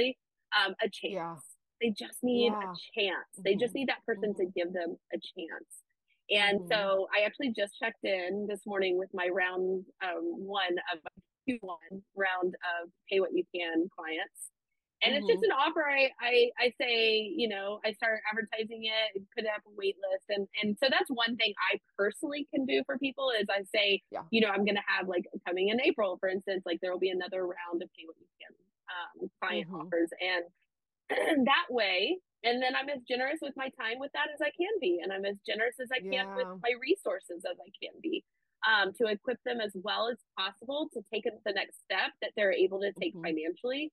um, a chance. Yeah. They just need Yeah. a chance. Mm-hmm. They just need that person Mm-hmm. to give them a chance. And Mm-hmm. so I actually just checked in this morning with my round um, one of Q one round of pay what you can clients. And it's just Mm-hmm. an offer. I, I, I say, you know, I start advertising it, put it up a wait list. And, and so that's one thing I personally can do for people is I say, Yeah. you know, I'm going to have like coming in April, for instance, like there will be another round of pay what you can um, client Mm-hmm. offers. And that way, and then I'm as generous with my time with that as I can be. And I'm as generous as I can with Yeah. my resources as I can be um, to equip them as well as possible to take it to the next step that they're able to take Mm-hmm. financially.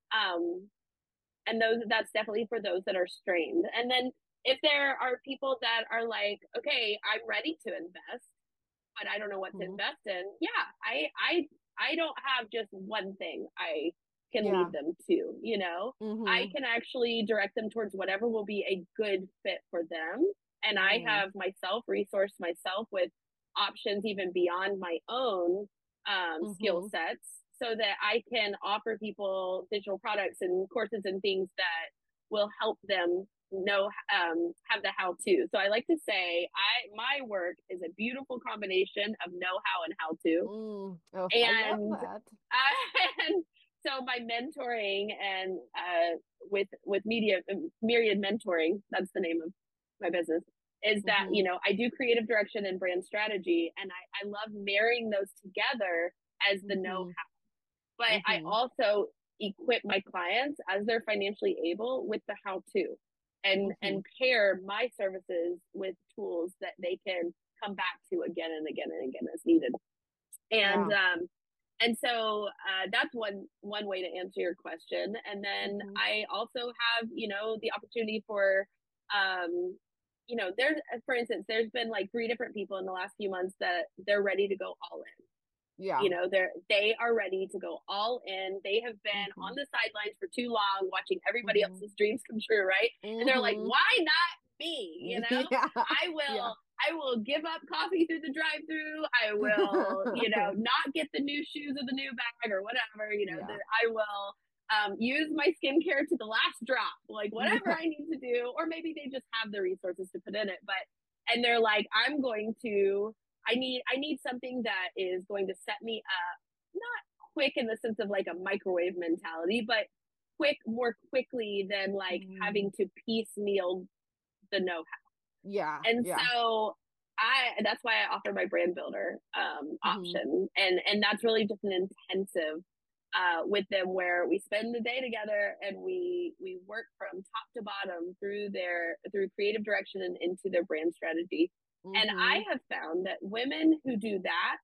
Um, and those that's definitely for those that are strained. And then if there are people that are like, okay, I'm ready to invest, but I don't know what to Mm-hmm. invest in. Yeah, I I I don't have just one thing I can Yeah. lead them to, you know. Mm-hmm. I can actually direct them towards whatever will be a good fit for them. And I Mm-hmm. have myself resourced myself with options even beyond my own um, Mm-hmm. skill sets so that I can offer people digital products and courses and things that will help them know um have the how to. So I like to say I my work is a beautiful combination of know how and how to. Mm. Oh, I love And that. uh, and so my mentoring and uh with with media Myriad Mentoring, that's the name of my business, is that, Mm-hmm. you know, I do creative direction and brand strategy, and I, I love marrying those together as the know Mm-hmm. how. But I Mm-hmm. also equip my clients as they're financially able with the how to, and Mm-hmm. and pair my services with tools that they can come back to again and again and again as needed. And Yeah. um and so uh, that's one one way to answer your question. And then Mm-hmm. I also have, you know, the opportunity for um you know, there's for instance, there's been like three different people in the last few months that they're ready to go all in. Yeah. You know, they're they are ready to go all in. They have been Mm-hmm. on the sidelines for too long watching everybody Mm-hmm. else's dreams come true, right? And they're like, Mm-hmm. why not me? You know, Yeah. I Yeah. will I will give up coffee through the drive-through. I will, you know, not get the new shoes or the new bag or whatever, you know, Yeah. that I will um, use my skincare to the last drop, like whatever Yeah. I need to do, or maybe they just have the resources to put in it. But and they're like, I'm going to I need I need something that is going to set me up, not quick in the sense of like a microwave mentality, but quick more quickly than like having Mm. to piecemeal the know-how. Yeah. And Yeah. so I that's why I offer my brand builder um, Mm-hmm. option, and and that's really just an intensive uh, with them where we spend the day together and we we work from top to bottom through their through creative direction and into their brand strategy. And Mm-hmm. I have found that women who do that,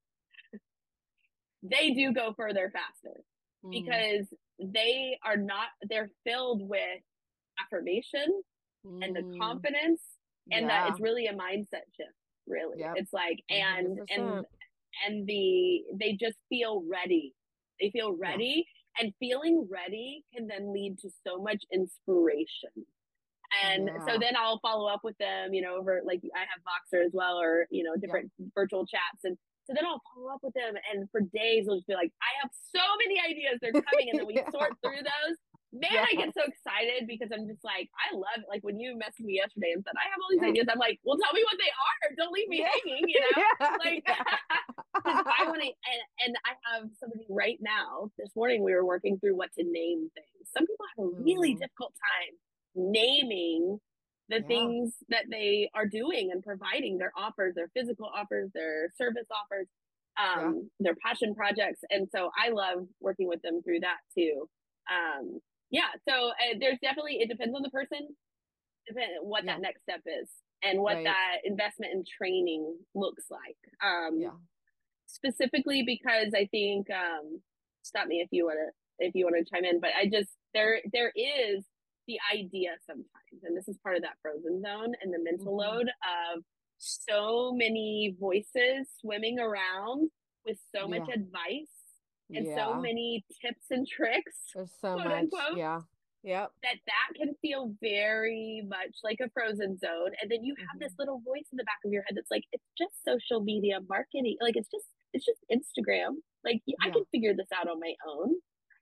they do go further faster Mm. because they are not they're filled with affirmation and the Mm. confidence, and that Yeah. it's really a mindset shift. Really, Yep. it's like A hundred and and percent. and the they just feel ready. They feel Yeah. ready, and feeling ready can then lead to so much inspiration. And so Yeah. then I'll follow up with them, you know, over like I have Voxer as well, or you know, Yep. different virtual chats. And so then I'll follow up with them, and for days we'll just be like, I have so many ideas, they're coming, and then we Yeah. sort through those. Man, I Yes. get so excited because I'm just like, I love it. Like when you messaged me yesterday and said, I have all these Yeah. ideas, I'm like, well, tell me what they are. Don't leave me Yeah. hanging, you know? Yeah. Like, because I Yeah. want to, and, and I have somebody right now. This morning we were working through what to name things. Some people have a really Mm. difficult time naming the Yeah. things that they are doing and providing, their offers, their physical offers, their service offers, Yeah. um, their passion projects. And so I love working with them through that too. Um, yeah, so uh, there's definitely, it depends on the person, depend what Yeah. that next step is and what Right. that investment in training looks like. Um, Yeah. specifically because I think, um, stop me if you want to, if you want to chime in, but I just, there, there is the idea sometimes, and this is part of that frozen zone and the mental Mm-hmm. load of so many voices swimming around with so much Yeah. advice and so Yeah. many tips and tricks, There's so quote much. unquote, Yeah. Yep. that that can feel very much like a frozen zone. And then you have this Mm-hmm. little voice in the back of your head that's like, it's just social media marketing. Like it's just, it's just Instagram. Like I Yeah. can figure this out on my own.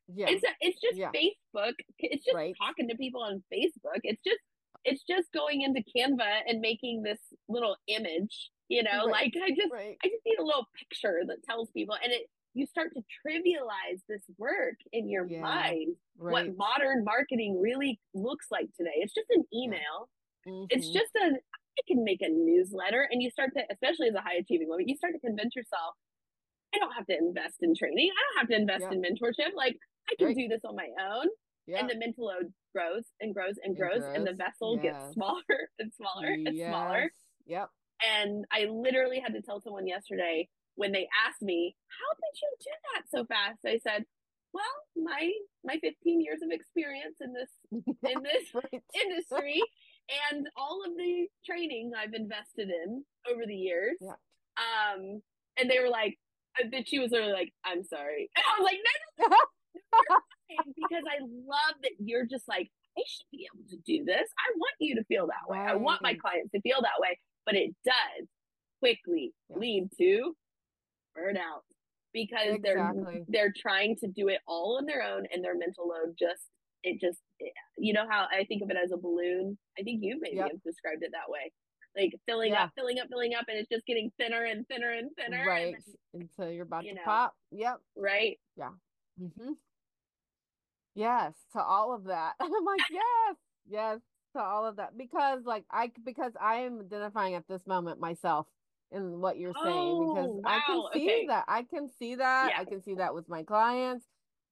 Yeah. It's a, it's just Yeah. Facebook. It's just Right. talking to people on Facebook. It's just it's just going into Canva and making this little image, you know, Right. like I just Right. I just need a little picture that tells people, and it you start to trivialize this work in your Yeah. mind, what Right. modern marketing really looks like today. It's just an Yeah. email. It's Mm-hmm. just a I can make a newsletter, and you start to, especially as a high achieving woman, you start to convince yourself, I don't have to invest in training. I don't have to invest Yeah. in mentorship. Like I can Right. do this on my own. And Yeah. the mental load grows and grows and And grows, and the gross. vessel gets Yes. smaller and smaller and Yes. smaller. Yep. And I literally had to tell someone yesterday when they asked me, "How did you do that so fast?" I said, "Well, my my fifteen years of experience in this in this Right. industry and all of the training I've invested in over the years." Yeah. Um, and they were like, that she was literally like, "I'm sorry," and I was like, "No, no, no," because I love that you're just like, I should be able to do this. I want you to feel that way. I want my Right. clients to feel that way, but it does quickly Yes. lead to burnout because Exactly. they're they're trying to do it all on their own, and their mental load just it just you know how I think of it as a balloon. I think you maybe Yep. have described it that way, like filling Yeah. up, filling up, filling up, and it's just getting thinner and thinner and thinner, and Right. then Until you're about you to know, pop. Yep. right? Yeah. Mm-hmm. Yes, to all of that. I'm like, yes, yes, to all of that. Because like I because I am identifying at this moment myself in what you're saying because Oh I can wow, see okay, that. I can see that. yeah. I can see that with my clients.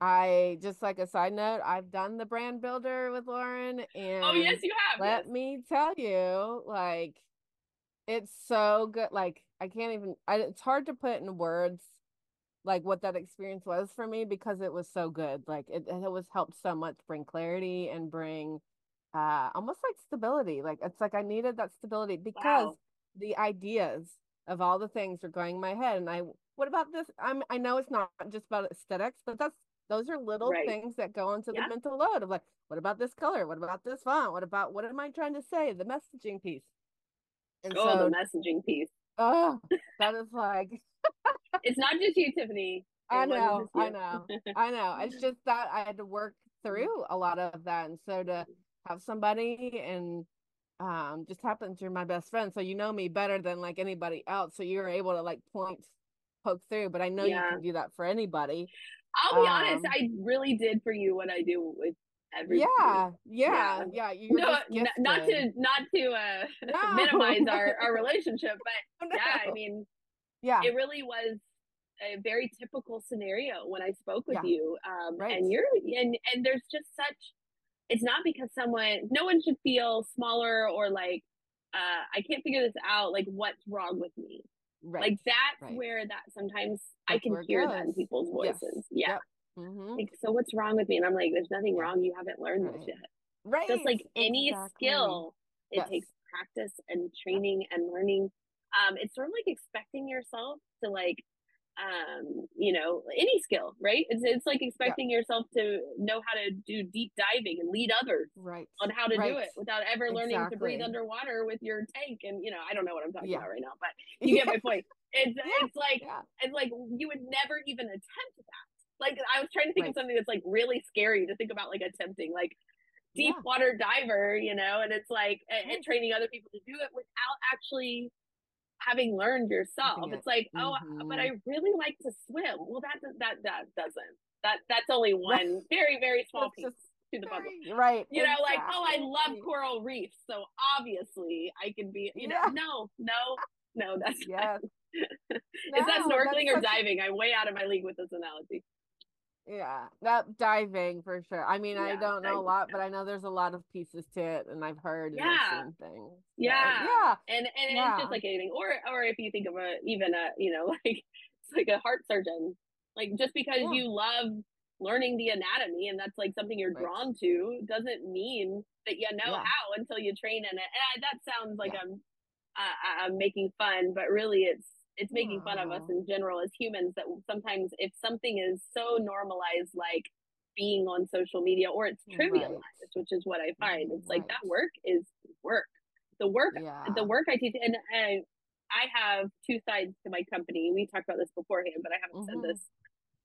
I just like a side note, I've done the brand builder with Lauren Oh and yes, you have. let Yes. me tell you, like it's so good. Like I can't even I, it's hard to put in words like what that experience was for me because it was so good. Like it, it was helped so much bring clarity and bring uh almost like stability. Like it's like I needed that stability because Wow. the ideas of all the things are going in my head. And I, what about this? I'm I know it's not just about aesthetics, but that's those are little Right. things that go into the Yeah. mental load of like, what about this color? What about this font? What about what am I trying to say? The messaging piece. And Oh, the so, messaging piece. oh, that is like It's not just you, Tiffany. I It wasn't know, just I you. know, I know. It's just that I had to work through a lot of that. And so to have somebody and um just happens you're my best friend. So you know me better than like anybody else. So you're able to like point, poke through, but I know you Yeah. can do that for anybody. I'll be honest, Um, I really did for you what I do with everybody. yeah, Yeah. yeah, yeah. You're No, just n- not gifted. to not to uh No, minimize no, our our relationship, but yeah, I no. mean, Yeah, it really was a very typical scenario when I spoke with yeah, you. Um right. and you're and and there's just such it's not because someone no one should feel smaller or like uh I can't figure this out, like what's wrong with me. Right, Like that's right. where that sometimes I That's can where it hear that in goes. people's Yes. voices. Yeah. Yep. Mm-hmm. Like, so what's wrong with me? And I'm like, there's nothing Yeah. wrong. You haven't learned this Right. yet. Just Right. like any Exactly. skill, it Yes. takes practice and Yep. training and learning. Um, it's sort of like expecting yourself to like um, you know, any skill, right? It's it's like Yep. expecting yourself to know how to do deep diving and lead others Right. on how to do Right. it without ever learning to breathe Exactly. underwater with your tank. And you know, I don't know what I'm talking Yeah. about right now, but you get Yeah. my point. It's Yeah. it's like Yeah. it's like you would never even attempt that. Like I was trying to think of Right. something that's like really scary to think about, like attempting, like deep Yeah. water diver, you know, and it's like and, and Right. training other people to do it without actually having learned Using yourself. It's it. like, oh, but Mm-hmm. I really like to swim. Well, that that that doesn't. That that's only Right. one very very small That's piece just to the puzzle. very right. You know, like, oh, I love Exactly. coral reefs, so obviously I can be. You know, Yeah. no, no, no. That's not. Yes. Is that No, that's snorkeling or such diving? I'm way out of my league with this analogy. yeah. That diving for sure. I mean, I Yeah, don't know a diving. lot, but I know there's a lot of pieces to it and I've heard and I've Yeah, seen things. So yeah, yeah. and and it's just Yeah. like anything, or or if you think of a even a you know like it's like a heart surgeon, like just because Yeah. you love learning the anatomy and that's like something you're Right. drawn to doesn't mean that you know Yeah. how until you train in it. And I, that sounds like Yeah. I'm uh, I'm making fun, but really it's it's making fun of us Oh, in general as humans that sometimes if something is so normalized, like being on social media, or it's right. trivialized, which is what I find. It's like Right. that work is work. The work, the Yeah. work I teach, and I, I have two sides to my company. We talked about this beforehand, but I haven't said Mm-hmm. this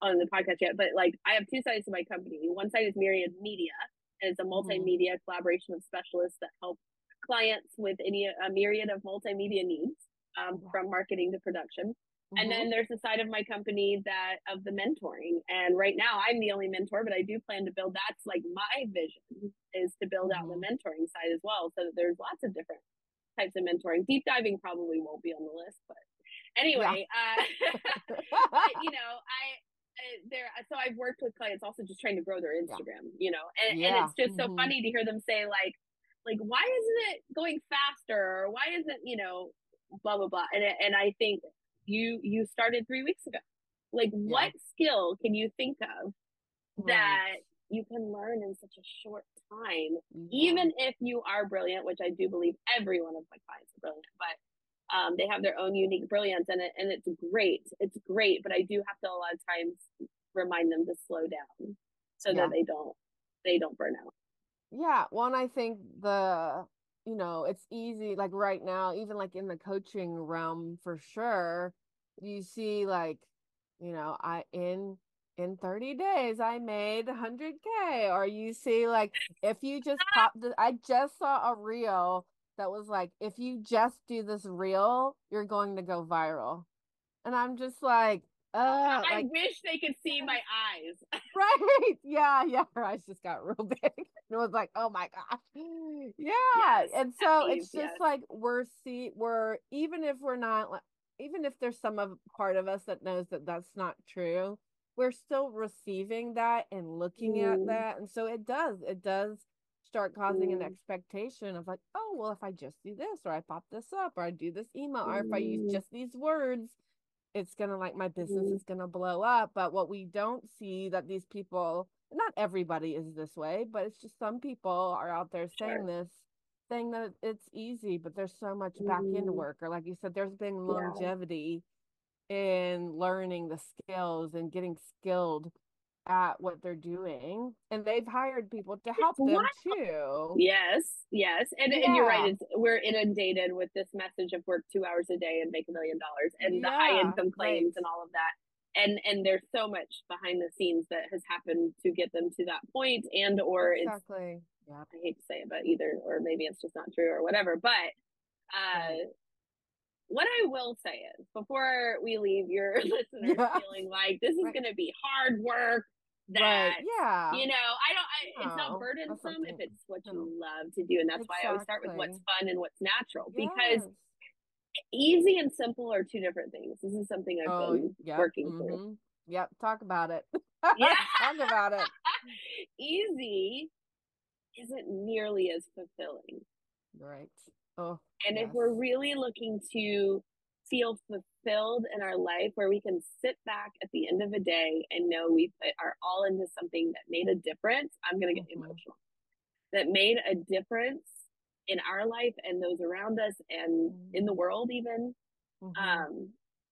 on the podcast yet, but like I have two sides to my company. One side is Myriad Media, and it's a multimedia mm-hmm. collaboration of specialists that help clients with any a myriad of multimedia needs, um, yeah. from marketing to production. Mm-hmm. And then there's the side of my company that of the mentoring. And right now I'm the only mentor, but I do plan to build, that's like my vision, is to build mm-hmm. out the mentoring side as well. So that there's lots of different types of mentoring. Deep diving probably won't be on the list, but anyway, yeah. uh, but you know, I, uh, there, so I've worked with clients also just trying to grow their Instagram, yeah. you know, and, yeah. and it's just mm-hmm. so funny to hear them say like, like, why isn't it going faster? Or why isn't, you know, blah, blah, blah. And, and I think you, you started three weeks ago. Like yeah. what skill can you think of right. that you can learn in such a short time, yeah. even if you are brilliant, which I do believe every one of my clients are brilliant, but um, they have their own unique brilliance, and it, and it's great. It's great. But I do have to a lot of times remind them to slow down so yeah. that they don't, they don't burn out. Yeah. Well, and I think the, you know, it's easy, like right now, even like in the coaching realm for sure, you see like, you know, I, in, in thirty days, I made one hundred K, or you see like, if you just pop the, I just saw a reel that was like, if you just do this reel, you're going to go viral. And I'm just like, uh, I like, wish they could see my eyes. Right. Yeah. Yeah. Her eyes just got real big. And it was like, oh my gosh. Yeah. Yes, and so it's just yes. like, we're see, we're, even if we're not, like, even if there's some of part of us that knows that that's not true, we're still receiving that and looking mm. at that. And so it does, it does start causing mm. an expectation of like, oh, well, if I just do this, or I pop this up, or I do this email, mm. or if I use just these words, it's gonna, like, my business mm. is gonna blow up. But what we don't see, that these people, not everybody is this way, but it's just some people are out there saying sure. this, saying that it's easy, but there's so much mm. back end work, or like you said, there's been longevity yeah. in learning the skills and getting skilled at what they're doing, and they've hired people to help them wow. too. Yes, yes, and yeah. and you're right. It's, we're inundated with this message of work two hours a day and make a million dollars, and yeah, the high income claims right. and all of that. And and there's so much behind the scenes that has happened to get them to that point, and or exactly. It's, yeah, I hate to say it, but either or maybe it's just not true or whatever. But uh, right. what I will say is, before we leave your listeners yeah. feeling like this is right. going to be hard work. That right. yeah, you know, I don't. I, no, it's not burdensome if it's what no. you love to do, and that's exactly. why I always start with what's fun and what's natural. Yes. Because easy and simple are two different things. This is something I've oh, been yep. working mm-hmm. through. Yep, talk about it. Yeah, talk about it. Easy isn't nearly as fulfilling, right? Oh, and yes. if we're really looking to feel fulfilled in our life, where we can sit back at the end of a day and know we put our all into something that made a difference. I'm going to get mm-hmm. emotional. That made a difference in our life and those around us and mm-hmm. in the world even. Mm-hmm. Um,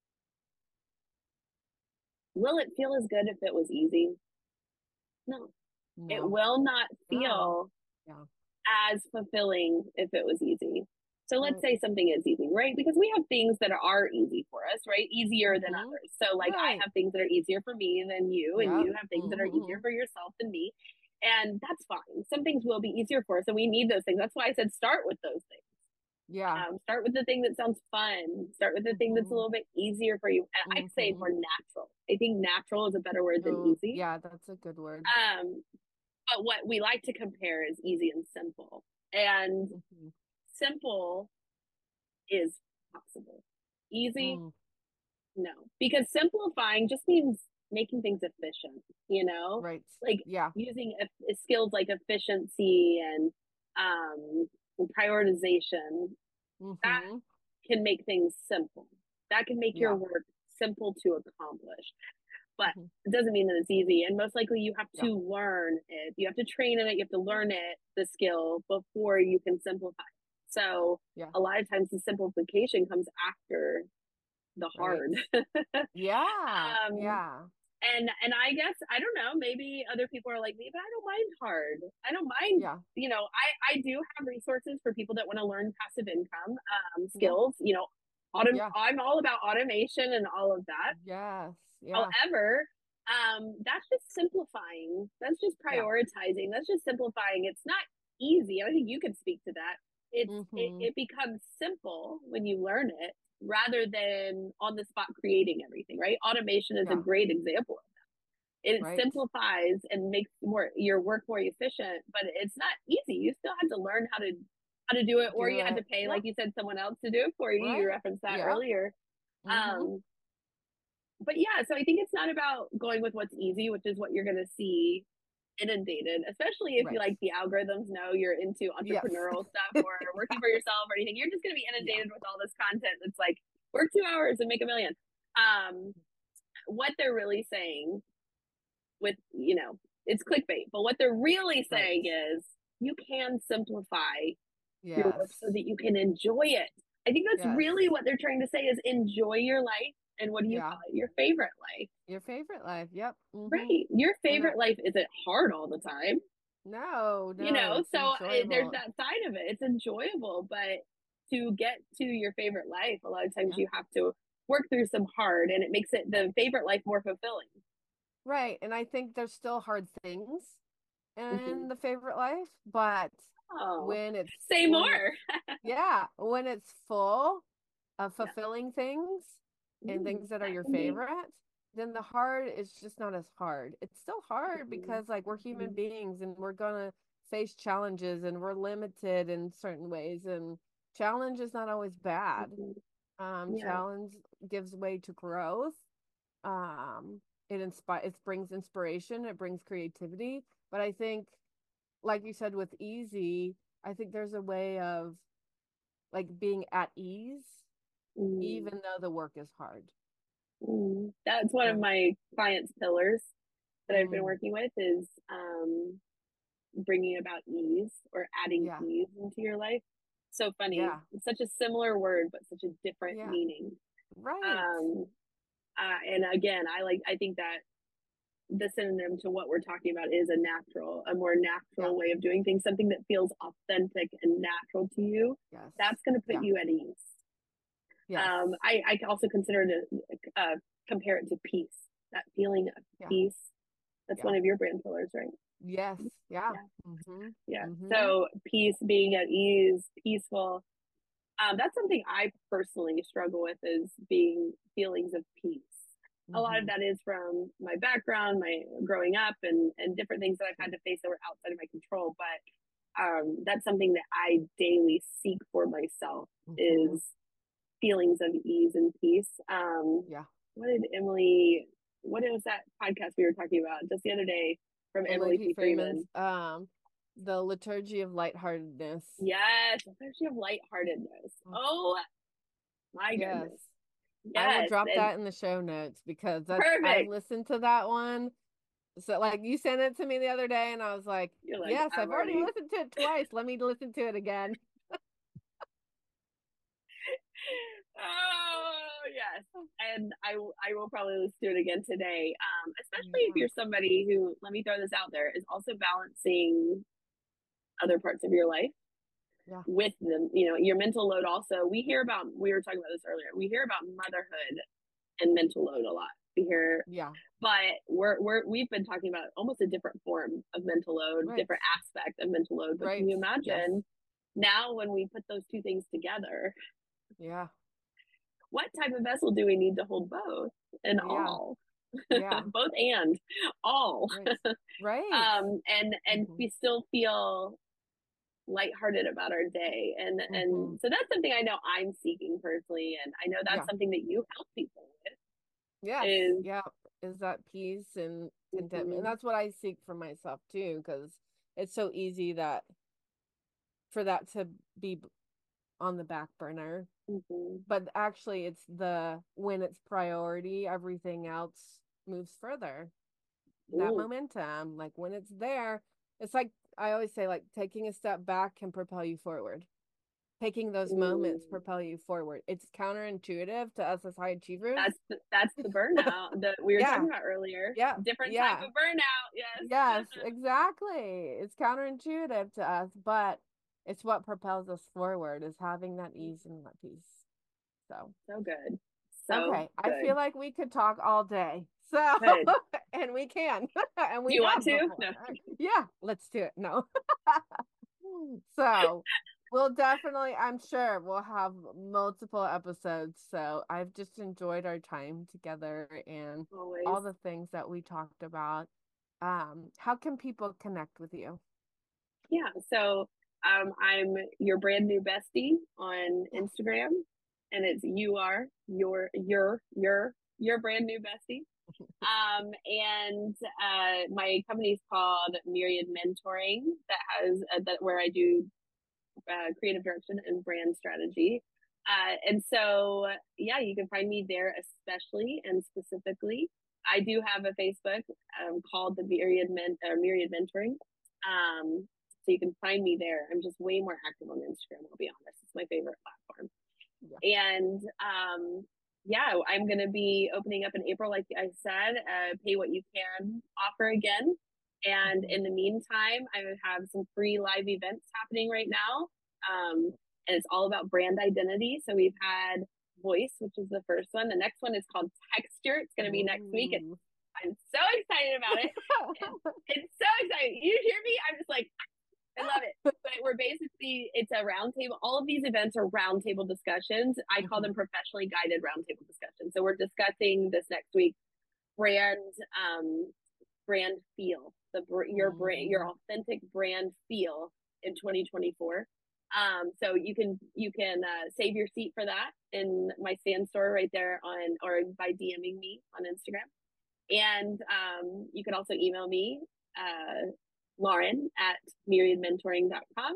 will it feel as good if it was easy? No. no. It will not feel no. yeah. as fulfilling if it was easy. So let's say something is easy, right? Because we have things that are easy for us, right? Easier mm-hmm. than others. So like right. I have things that are easier for me than you, and yep. you have things mm-hmm. that are easier for yourself than me. And that's fine. Some things will be easier for us, and we need those things. That's why I said start with those things. Yeah. Um, start with the thing that sounds fun. Start with the mm-hmm. thing that's a little bit easier for you. And mm-hmm. I'd say more natural. I think natural is a better word than oh, easy. Yeah, that's a good word. Um, but what we like to compare is easy and simple. And mm-hmm. simple is possible. Easy, mm. no. Because simplifying just means making things efficient, you know? Right. Like yeah. using a, a skills like efficiency and um, prioritization. Mm-hmm. That can make things simple. That can make yeah. your work simple to accomplish. But mm-hmm. it doesn't mean that it's easy. And most likely you have to yeah. learn it. You have to train in it. You have to learn it, the skill, before you can simplify it. So yeah. a lot of times the simplification comes after the hard. Right. yeah. um, yeah. And, and I guess, I don't know, maybe other people are like me, but I don't mind hard. I don't mind, yeah. you know, I, I do have resources for people that want to learn passive income um, skills, yeah. you know, autom- yeah. I'm all about automation and all of that. Yes. Yeah. However, Um, that's just simplifying. That's just Yeah. prioritizing. That's just simplifying. It's not easy. I think you could speak to that. It's it, Mm-hmm. it becomes simple when you learn it rather than on the spot creating everything, right? Automation is a Yeah. great example of that. It Right. simplifies and makes more your work more efficient, but it's not easy. You still have to learn how to how to do it, or Do you had to it. pay, Yeah. like you said, someone else to do it for you. You Right. referenced that Yeah. earlier. Mm-hmm. Um, but yeah, so I think it's not about going with what's easy, which is what you're going to see inundated, especially if you Right. like the algorithms know you're into Yes. entrepreneurial stuff or working for yourself or anything. You're just going to be Yeah. inundated with all this content that's like work two hours and make a million. Um, what they're really saying with, you know, it's clickbait, but what they're really Right. saying is you can simplify your work so Yes. that you can enjoy it. I think that's Yes. really what they're trying to say is enjoy your life. And what do you Yeah. call it? Your favorite life. Your favorite life. Yep. Mm-hmm. Right. Your And uh, favorite life isn't hard all the time, no, you no, know? it's So I, there's enjoyable. that side of it. It's enjoyable, but to get to your favorite life, a lot of times Yeah. you have to work through some hard and it makes it the Right. favorite life more fulfilling. Right. And I think there's still hard things Mm-hmm. in the favorite life, but Oh, when it's say when it more. yeah, when it's full of Yeah. fulfilling things and Ooh, things that are that your can be. favorite, then the hard is just not as hard. It's still hard Mm-hmm. because like we're human Mm-hmm. beings and we're gonna face challenges and we're limited in certain ways and challenge is not always bad. Mm-hmm. Um, Yeah. challenge gives way to growth. Um, it inspires, it brings inspiration, it brings creativity. But I think, like you said, with easy, I think there's a way of like being at ease, Mm-hmm. even though the work is hard. Mm-hmm. That's one of So, my clients' pillars that I've been mm, working with is um, bringing about ease or adding yeah, ease into your life. So funny. yeah, It's such a similar word, but such a different yeah, meaning. right. Um, uh, and again, I like, I think that the synonym to what we're talking about is a natural, a more Yeah, natural way of doing things, something that feels authentic and natural to you. yes, That's going to put yeah, you at ease. yes, Um, I, I also consider it, a, uh, compare it to peace, that feeling of yeah, peace. That's yeah, one of your brand pillars, right? yes, yeah. Yeah. Mm-hmm. Yeah. Mm-hmm. So peace, being at ease, peaceful. Um, that's something I personally struggle with is being feelings of peace. A lot of Mm-hmm. that is from my background, my growing up and, and different things that I've had to face that were outside of my control. But um, that's something that I daily seek for myself Mm-hmm. is feelings of ease and peace. Um, Yeah. what did Emily, what was that podcast we were talking about just the other day from Emily Emily P. P. Freeman's Freeman? um The Liturgy of Lightheartedness. Yes, especially of lightheartedness. Oh, Oh my yes. goodness. I will Yes, drop and that in the show notes because that's I've perfect. listened to that one. So like you sent it to me the other day and I was like, You're like, yes, I'm I've already already. listened to it twice. Let me listen to it again. Oh yes, and I I will probably listen to it again today. Um, especially if Yeah. you're somebody who, let me throw this out there, is also balancing other parts of your life Yeah. with them. You know, your mental load. Also, we hear about. We were talking about this earlier. We hear about motherhood and mental load a lot. We hear, Yeah. but we're we're we've been talking about almost a different form of mental load, Right. different aspect of mental load. But can Right. you Yes. imagine now when we put those two things together, Yeah. what type of vessel do we need to hold both and Yeah. all? Yeah. Both and all. Right. Right. Um and and Mm-hmm. we still feel lighthearted about our day. And Mm-hmm. and so that's something I know I'm seeking personally, and I know that's Yeah. something that you help people with Yes. is Yeah. Is that peace and contentment. And mm-hmm, that's what I seek for myself too, because it's so easy that for that to be on the back burner. mm-hmm, But actually it's the when it's priority, everything else moves further. That ooh, momentum, like when it's there, it's like I always say, like taking a step back can propel you forward. Taking those moments ooh. propel you forward. It's counterintuitive to us as high achievers. That's the, that's the burnout that we were talking Yeah, about earlier. yeah, Different type yeah. of burnout, yes. Yes, exactly. It's counterintuitive to us, but it's what propels us forward is having that ease and that peace. So, So good. So okay. I feel good. like we could talk all day. So, Good. and we can. And we Do you want to? before. No. Yeah, let's do it. No. So, we'll definitely, I'm sure we'll have multiple episodes. So, I've just enjoyed our time together and Always. all the things that we talked about. Um, how can people connect with you? Yeah. So, um, I'm your brand new bestie on Instagram, and it's you are your your your your brand new bestie. Um, and uh, my company is called Myriad Mentoring. That has uh, that where I do uh, creative direction and brand strategy. Uh, and so, yeah, you can find me there, especially and specifically. I do have a Facebook um, called the Myriad Men or Myriad Mentoring. Um, so you can find me there. I'm just way more active on Instagram. I'll be honest; it's my favorite platform. Yeah. And um, yeah, I'm going to be opening up in April, like I said, uh, pay what you can offer again. And in the meantime, I have some free live events happening right now. Um, and it's all about brand identity. So we've had Voice, which is the first one. The next one is called Texture. It's going to be next week. And I'm so excited about it. It's, it's so exciting. You hear me? I'm just like, I love it. But we're basically, it's a roundtable. All of these events are roundtable discussions. I call them professionally guided roundtable discussions. So we're discussing this next week brand, um, brand feel, the your brand, your authentic brand feel in twenty twenty-four. Um, so you can you can uh, save your seat for that in my stand store right there on, or by DMing me on Instagram. And um, you can also email me, uh, Lauren at myriad mentoring dot com.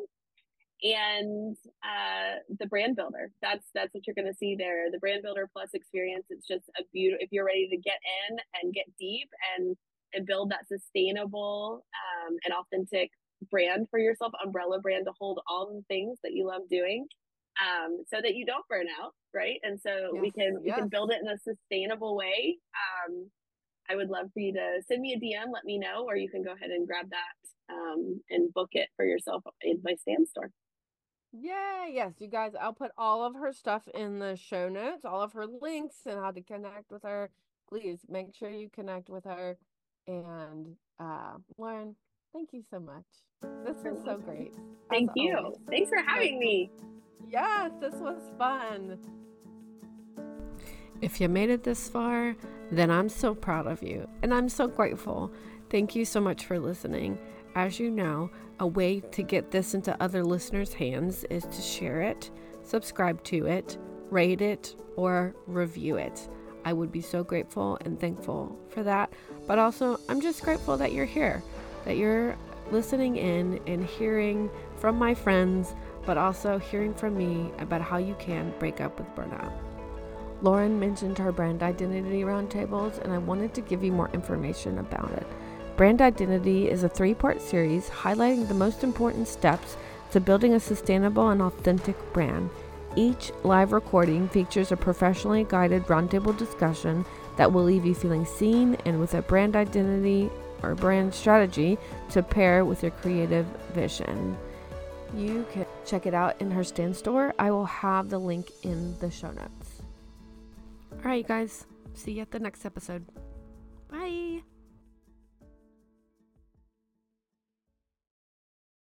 And uh, the brand builder, that's that's what you're going to see there. The brand builder plus experience. It's just a beautiful, if you're ready to get in and get deep and and build that sustainable um, and authentic brand for yourself, umbrella brand to hold all the things that you love doing, um, so that you don't burn out, right? And so yes, we can we yes. can build it in a sustainable way. Um, I would love for you to send me a D M, let me know, or you can go ahead and grab that um, and book it for yourself in my stand store. Yeah, yes, you guys, I'll put all of her stuff in the show notes, all of her links and how to connect with her. Please make sure you connect with her. And uh, Lauren, thank you so much. This was so great. Thank you. Always. Thanks for having me. Yes, this was fun. If you made it this far, then I'm so proud of you and I'm so grateful. Thank you so much for listening. As you know, a way to get this into other listeners' hands is to share it, subscribe to it, rate it, or review it. I would be so grateful and thankful for that. But also, I'm just grateful that you're here, that you're listening in and hearing from my friends, but also hearing from me about how you can break up with burnout. Lauren mentioned her brand identity roundtables, and I wanted to give you more information about it. Brand Identity is a three-part series highlighting the most important steps to building a sustainable and authentic brand. Each live recording features a professionally guided roundtable discussion that will leave you feeling seen and with a brand identity or brand strategy to pair with your creative vision. You can check it out in her stand store. I will have the link in the show notes. All right, you guys. See you at the next episode. Bye.